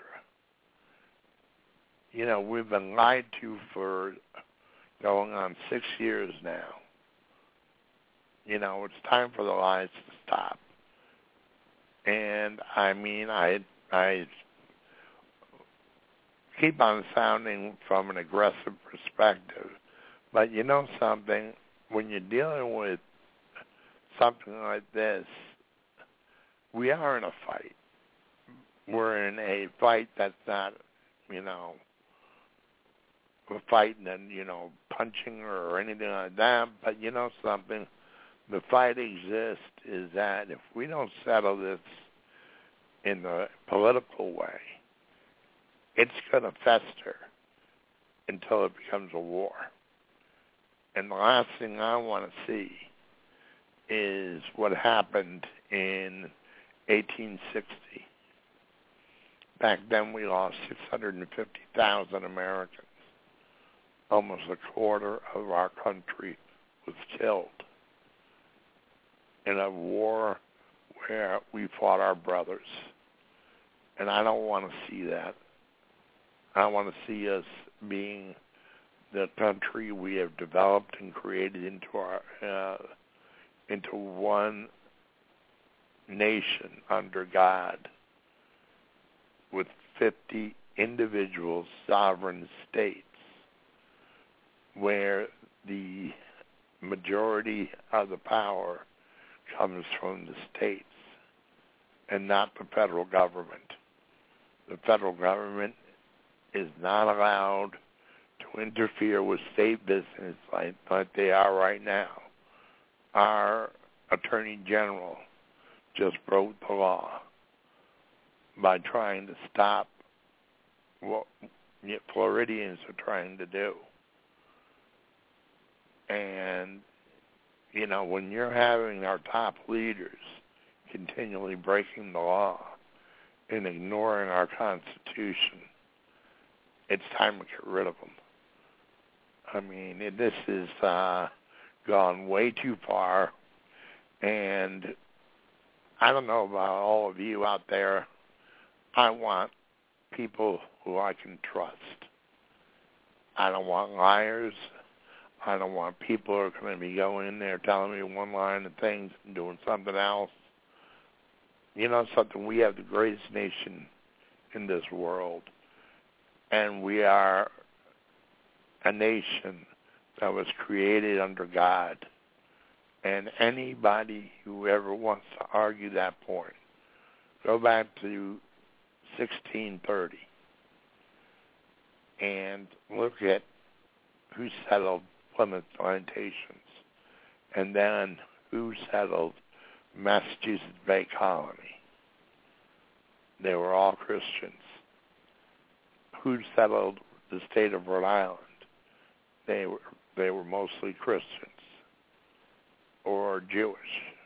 You know, we've been lied to for going on six years now. You know, it's time for the lies to stop. And, I mean, I I keep on sounding from an aggressive perspective. But you know something? When you're dealing with something like this, we are in a fight. We're in a fight that's not, you know, a fight and, you know, punching or anything like that. But you know something? The fight exists is that if we don't settle this in the political way, it's going to fester until it becomes a war. And the last thing I want to see is what happened in eighteen sixty. Back then we lost six hundred fifty thousand Americans. Almost a quarter of our country was killed in a war where we fought our brothers. And I don't want to see that. I want to see us being the country we have developed and created into our uh, into one nation under God, with fifty individual sovereign states, where the majority of the power comes from the states and not the federal government. The federal government is not allowed to interfere with state business like, like they are right now. Our Attorney General just broke the law by trying to stop what Floridians are trying to do. And, you know, when you're having our top leaders continually breaking the law and ignoring our Constitution, it's time to get rid of them. I mean, it, this has uh, gone way too far, and I don't know about all of you out there. I want people who I can trust. I don't want liars. I don't want people who are going to be going in there telling me one line of things and doing something else. You know something? We have the greatest nation in this world, and we are a nation that was created under God. And anybody who ever wants to argue that point, go back to sixteen thirty and look at who settled Plymouth plantations, and then who settled Massachusetts Bay Colony. They were all Christians. Who settled the state of Rhode Island? They were they were mostly Christians or Jewish.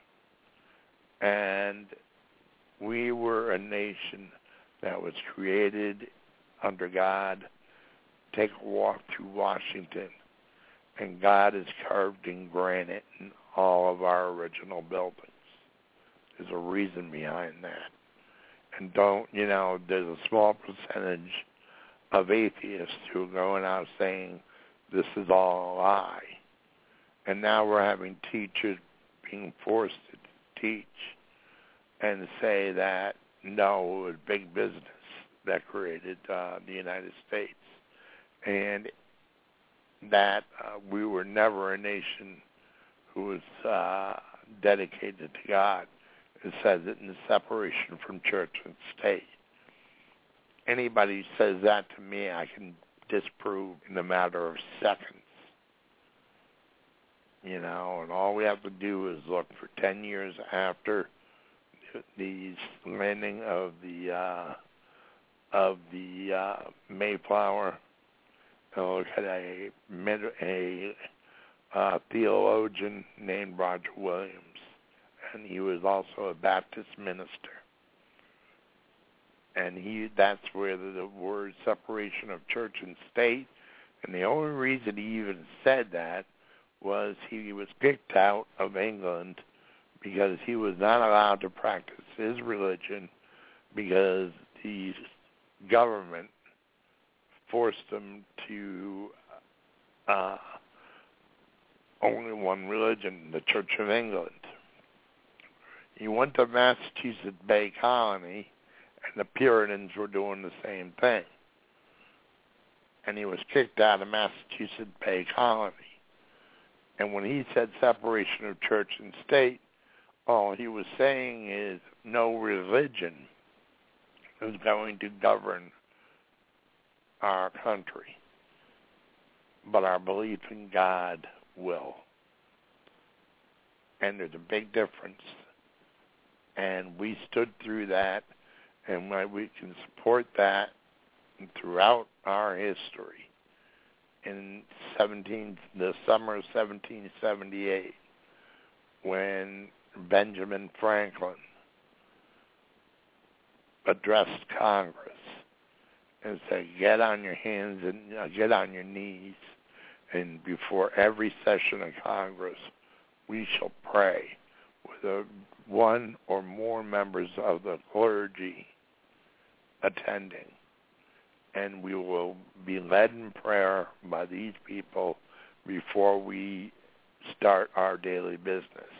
And we were a nation that was created under God. Take a walk through Washington, and God is carved in granite in all of our original buildings. There's a reason behind that. And don't, you know, there's a small percentage of atheists who are going out saying this is all a lie. And now we're having teachers being forced to teach and say that, no, it was big business that created uh, the United States. And that uh, we were never a nation who was uh, dedicated to God. It says it in the separation from church and state. Anybody who says that to me, I can disprove in a matter of seconds. You know, and all we have to do is look for ten years after the landing of the uh, of the uh, Mayflower. And look at a a uh, theologian named Roger Williams, and he was also a Baptist minister. And he that's where the, the word separation of church and state, and the only reason he even said that was he was kicked out of England because he was not allowed to practice his religion because the government forced him to uh, only one religion, the Church of England. He went to Massachusetts Bay Colony, and the Puritans were doing the same thing. And he was kicked out of Massachusetts Bay Colony. And when he said separation of church and state, all he was saying is no religion is going to govern our country, but our belief in God will. And there's a big difference. And we stood through that, and we can support that throughout our history. In seventeen, the summer of seventeen seventy-eight, when Benjamin Franklin addressed Congress and said, "Get on your hands and uh, get on your knees, and before every session of Congress, we shall pray with a, one or more members of the clergy attending. And we will be led in prayer by these people before we start our daily business.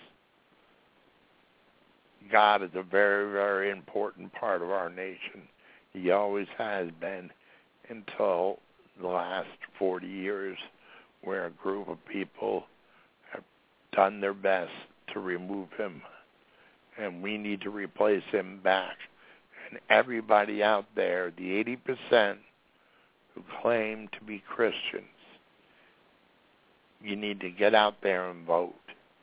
God is a very, very important part of our nation. He always has been until the last forty years, where a group of people have done their best to remove him. And we need to replace him back. And everybody out there, the eighty percent who claim to be Christians, you need to get out there and vote.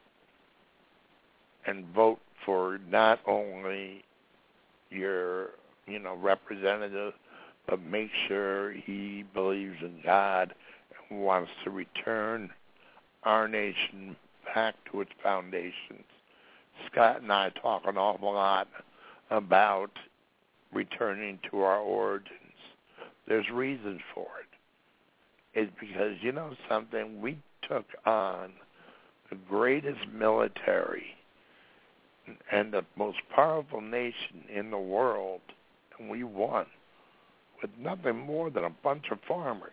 And vote for not only your, you know, representative, but make sure he believes in God and wants to return our nation back to its foundations. Scott and I talk an awful lot about returning to our origins. There's reasons for it. It's because, you know something, we took on the greatest military and the most powerful nation in the world, and we won with nothing more than a bunch of farmers.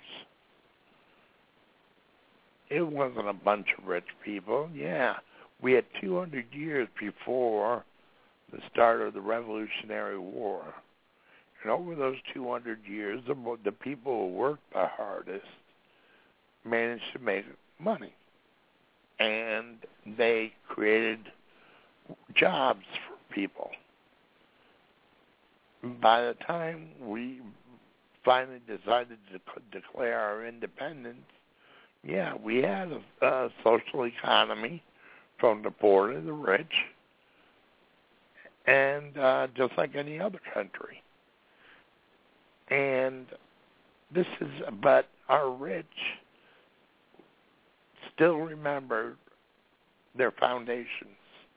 It wasn't a bunch of rich people. Yeah, we had two hundred years before the start of the Revolutionary War. And over those two hundred years, the, the people who worked the hardest managed to make money. And they created jobs for people. By the time we finally decided to declare our independence, yeah, we had a, a social economy from the poor to the rich, and uh, just like any other country. And this is, but our rich still remember their foundations.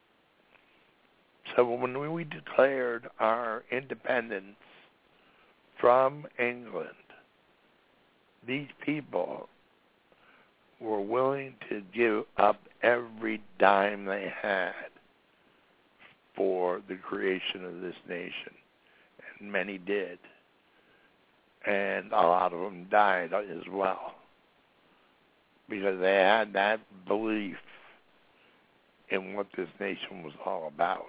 So when we declared our independence from England, these people were willing to give up every dime they had for the creation of this nation. And many did. And a lot of them died as well, because they had that belief in what this nation was all about.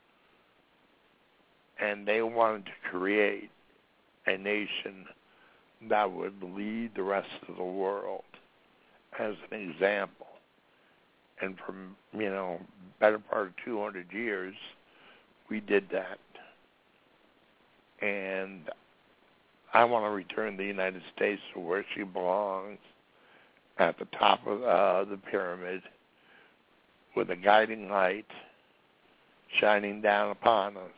And they wanted to create a nation that would lead the rest of the world as an example. And for, you know, better part of two hundred years, we did that. And I want to return the United States to where she belongs, at the top of uh, the pyramid, with a guiding light shining down upon us,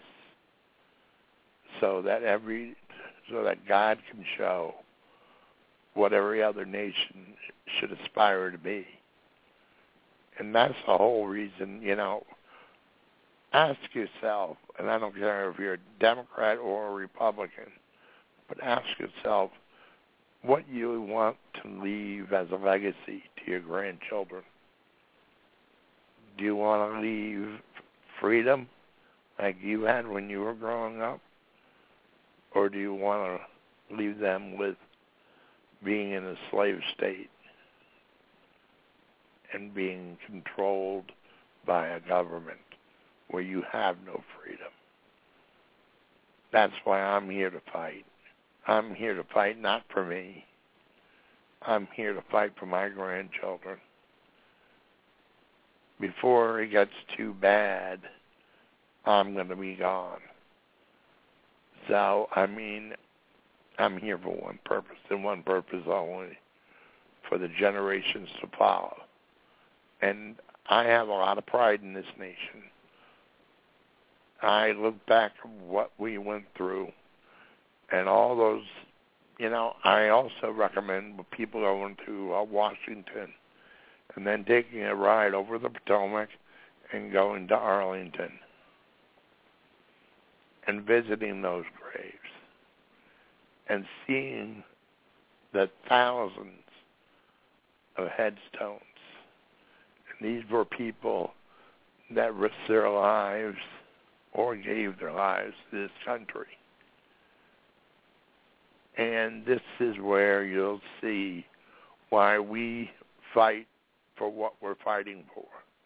so that every, so that God can show what every other nation should aspire to be. And that's the whole reason, you know, ask yourself, and I don't care if you're a Democrat or a Republican, but ask yourself what you want to leave as a legacy to your grandchildren. Do you want to leave freedom like you had when you were growing up? Or do you want to leave them with being in a slave state and being controlled by a government where you have no freedom? That's why I'm here to fight. I'm here to fight not for me. I'm here to fight for my grandchildren. Before it gets too bad, I'm going to be gone. So, I mean, I'm here for one purpose, and one purpose only, for the generations to follow. And I have a lot of pride in this nation. I look back at what we went through, and all those, you know, I also recommend people going to uh, Washington and then taking a ride over the Potomac and going to Arlington and visiting those graves and seeing the thousands of headstones. And these were people that risked their lives or gave their lives to this country. And this is where you'll see why we fight for what we're fighting for.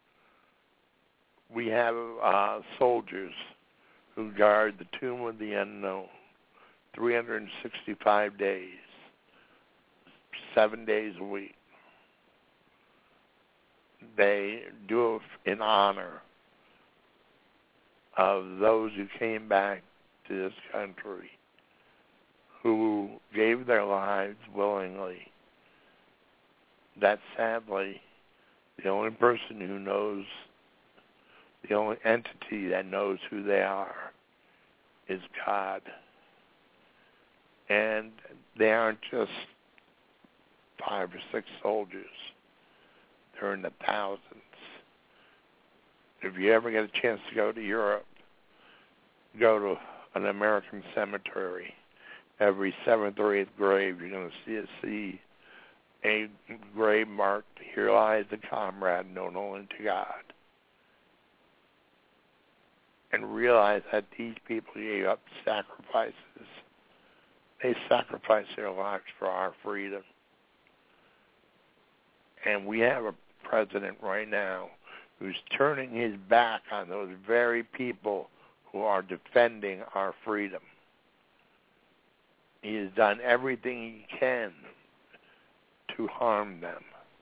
We have uh, soldiers who guard the tomb of the unknown three hundred sixty-five days, seven days a week. They do it in honor of those who came back to this country, who gave their lives willingly. That sadly, the only person who knows, the only entity that knows who they are is God. And they aren't just five or six soldiers. They're in the thousands. If you ever get a chance to go to Europe, go to an American cemetery. Every seventh or eighth grave, you're going to see a, see a grave marked, "Here lies a comrade known only to God." And realize that these people gave up sacrifices. They sacrificed their lives for our freedom. And we have a president right now who's turning his back on those very people who are defending our freedom. He has done everything he can to harm them.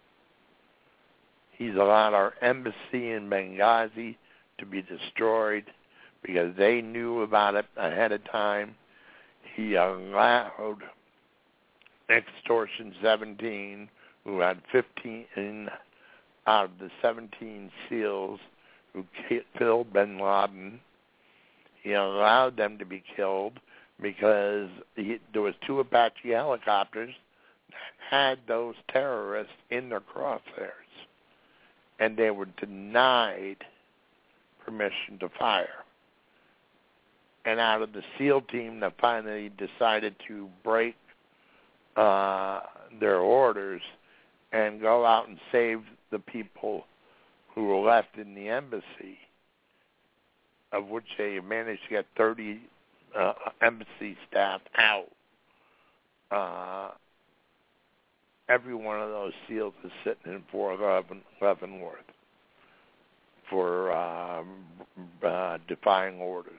He's allowed our embassy in Benghazi to be destroyed because they knew about it ahead of time. He allowed Extortion seventeen, who had fifteen out of the seventeen SEALs who killed bin Laden. He allowed them to be killed because he, there was two Apache helicopters that had those terrorists in their crosshairs, and they were denied permission to fire. And out of the SEAL team that finally decided to break uh, their orders and go out and save the people who were left in the embassy, of which they managed to get thirty uh, embassy staff out. Uh, every one of those SEALs is sitting in Fort Leavenworth for uh, uh, defying orders.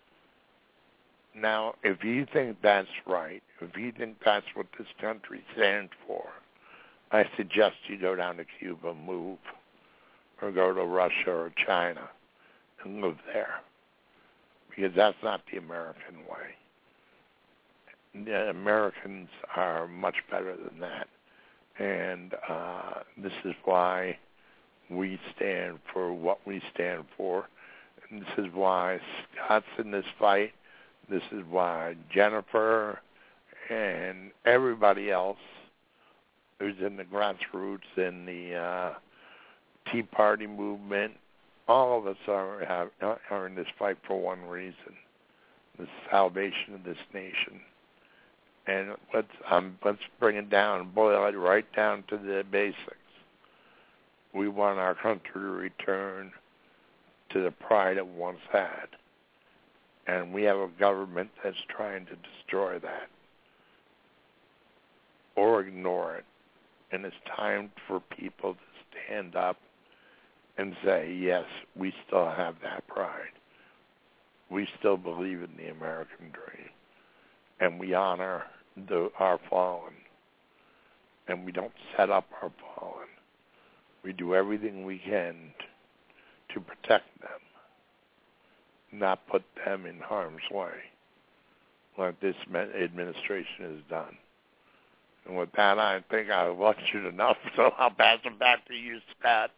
Now, if you think that's right, if you think that's what this country stands for, I suggest you go down to Cuba, move, or go to Russia or China and live there, because that's not the American way. The Americans are much better than that, and uh, this is why we stand for what we stand for, and this is why Scott's in this fight. This is why Jennifer and everybody else who's in the grassroots, in the uh, Tea Party movement, all of us are have, are in this fight for one reason: the salvation of this nation. And let's um, let's bring it down, boil it right down to the basics. We want our country to return to the pride it once had. And we have a government that's trying to destroy that or ignore it. And it's time for people to stand up and say, yes, we still have that pride. We still believe in the American dream. And we honor the, our fallen. And we don't set up our fallen. We do everything we can to protect them, not put them in harm's way like this administration has done. And with that, I think I've lectured enough, so I'll pass it back to you, Scott.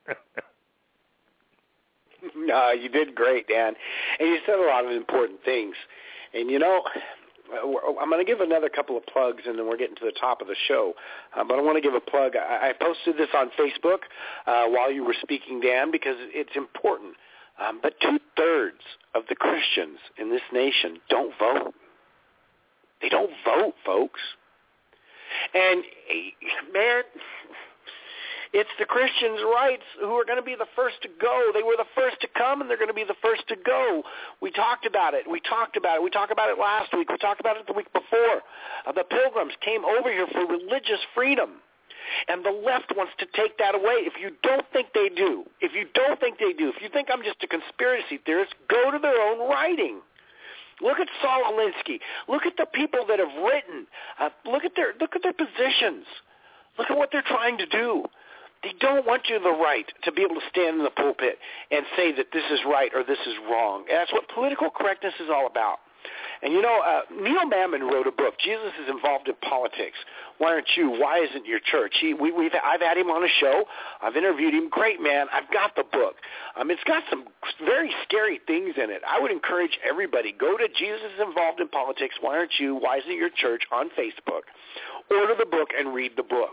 No, you did great, Dan. And you said a lot of important things. And, you know, I'm going to give another couple of plugs, and then we're getting to the top of the show. Uh, but I want to give a plug. I, I posted this on Facebook uh, while you were speaking, Dan, because it's important. Um, but two-thirds of the Christians in this nation don't vote. They don't vote, folks. And, man, It's the Christians' rights who are going to be the first to go. They were the first to come, and they're going to be the first to go. We talked about it. We talked about it. We talked about it last week. We talked about it the week before. Uh, the Pilgrims came over here for religious freedom. And the left wants to take that away. If you don't think they do, if you don't think they do, if you think I'm just a conspiracy theorist, go to their own writing. Look at Saul Alinsky. Look at the people that have written. Uh, look at their look at their positions. Look at what they're trying to do. They don't want you the right to be able to stand in the pulpit and say that this is right or this is wrong. And that's what political correctness is all about. And, you know, uh, Neil Mammon wrote a book, Jesus is Involved in Politics. Why aren't you? Why isn't your church? He, we, we've, I've had him on a show. I've interviewed him. Great man. I've got the book. Um, it's got some very scary things in it. I would encourage everybody, go to Jesus is Involved in Politics. Why aren't you? Why isn't your church on Facebook? Order the book and read the book.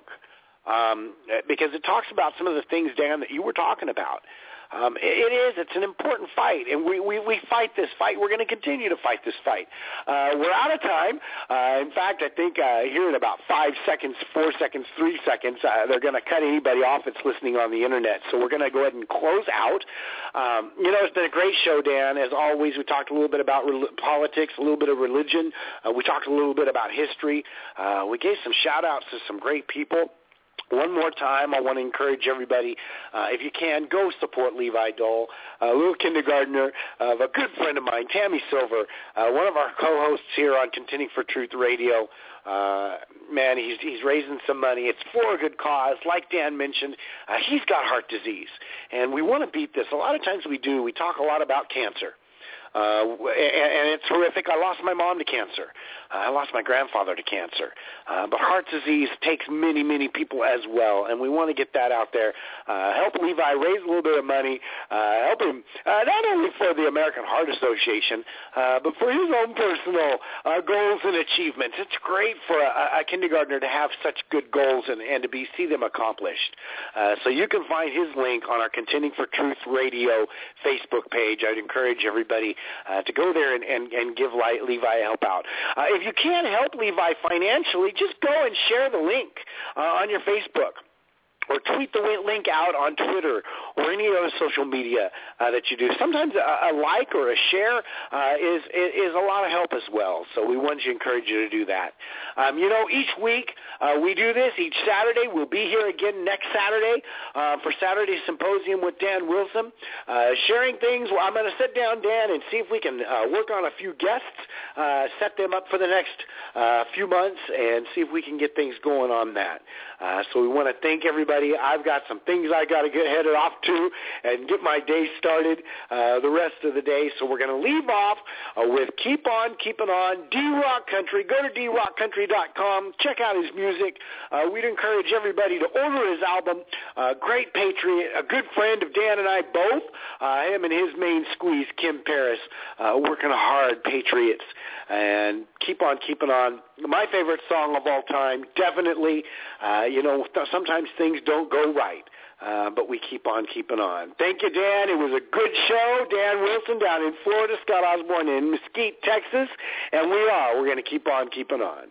Um, because it talks about some of the things, Dan, that you were talking about. Um, it is. It's an important fight, and we, we, we fight this fight. We're going to continue to fight this fight. Uh, we're out of time. Uh, in fact, I think uh, here in about five seconds, four seconds, three seconds, uh, they're going to cut anybody off that's listening on the Internet. So we're going to go ahead and close out. Um, you know, it's been a great show, Dan. As always, we talked a little bit about re- politics, a little bit of religion. Uh, we talked a little bit about history. Uh, we gave some shout-outs to some great people. One more time, I want to encourage everybody, uh, if you can, go support Levi Dole, a little kindergartner of a good friend of mine, Tammy Silver, uh, one of our co-hosts here on Contending for Truth Radio. Uh, man, he's he's raising some money. It's for a good cause. Like Dan mentioned, uh, he's got heart disease, and we want to beat this. A lot of times we do. We talk a lot about cancer. Uh, and, and it's horrific. I lost my mom to cancer. Uh, I lost my grandfather to cancer. Uh, but heart disease takes many, many people as well, and we want to get that out there. Uh, help Levi raise a little bit of money. Uh, help him uh, not only for the American Heart Association, uh, but for his own personal uh, goals and achievements. It's great for a, a kindergartner to have such good goals and, and to be see them accomplished. Uh, so you can find his link on our Contending for Truth Radio Facebook page. I'd encourage everybody Uh, to go there and, and, and give Levi a help out. Uh, if you can't help Levi financially, just go and share the link uh, on your Facebook. Or tweet the link out on Twitter or any other social media uh, that you do. Sometimes a, a like or a share uh, is, is a lot of help as well. So we want to encourage you to do that. Um, you know, each week uh, we do this. Each Saturday we'll be here again next Saturday uh, for Saturday Symposium with Dan Wilson, uh, sharing things. Well, I'm going to sit down, Dan, and see if we can uh, work on a few guests, uh, set them up for the next uh, few months, and see if we can get things going on that. Uh, so we want to thank everybody. I've got some things I got to get headed off to and get my day started uh, the rest of the day. So we're going to leave off uh, with Keep On Keeping On, D-Rock Country. Go to d rock country dot com. Check out his music. Uh, we'd encourage everybody to order his album, uh, Great Patriot, a good friend of Dan and I both. Uh, him and his main squeeze, Kim Paris, uh, working hard, Patriots. And keep on keeping on. My favorite song of all time, definitely. Uh, you know, th- sometimes things don't go right, uh, but we keep on keeping on. Thank you, Dan. It was a good show. Dan Wilson down in Florida, Scott Osborne in Mesquite, Texas, and we are. We're going to keep on keeping on.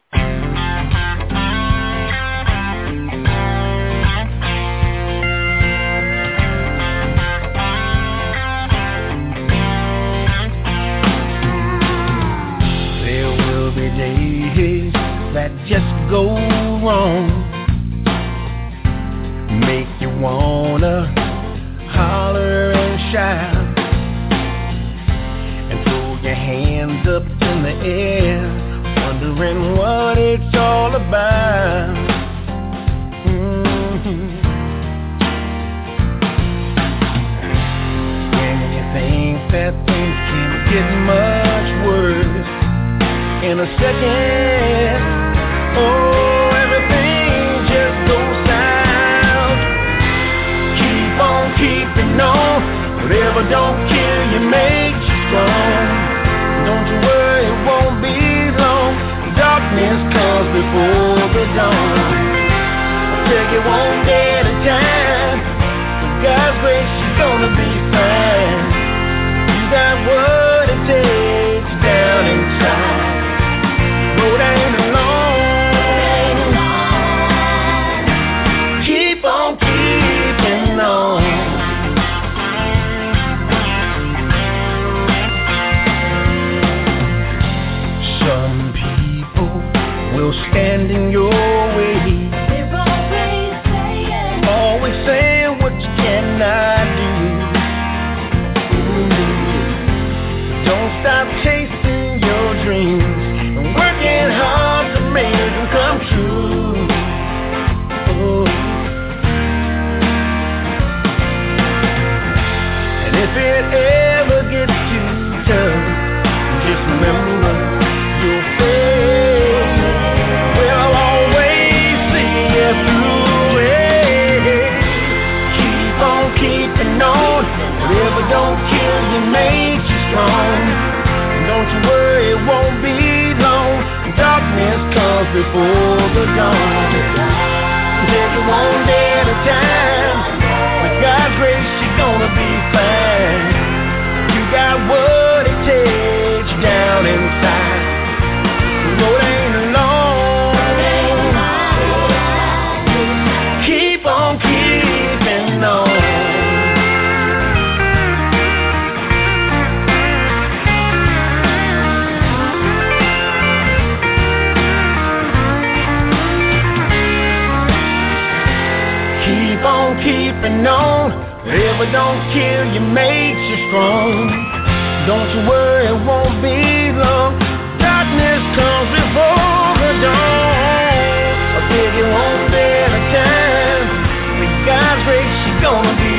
Days that just go wrong make you wanna holler and shout and throw your hands up in the air, wondering what it's all about. Mm-hmm. When you think that things can't get much worse in a second, oh, everything just goes south. Keep on keeping on. Whatever don't kill you makes you strong. Don't you worry, it won't be long. Darkness comes before the dawn. I'll take it one day at a time. With God's grace, you're gonna be fine. You got what it takes down inside. Road ain't alone. Keep on on keeping on. Whatever don't kill you makes you strong. Don't you worry, it won't be long. Darkness comes before the dawn. I figure one day at a time. With God's grace, you're gonna be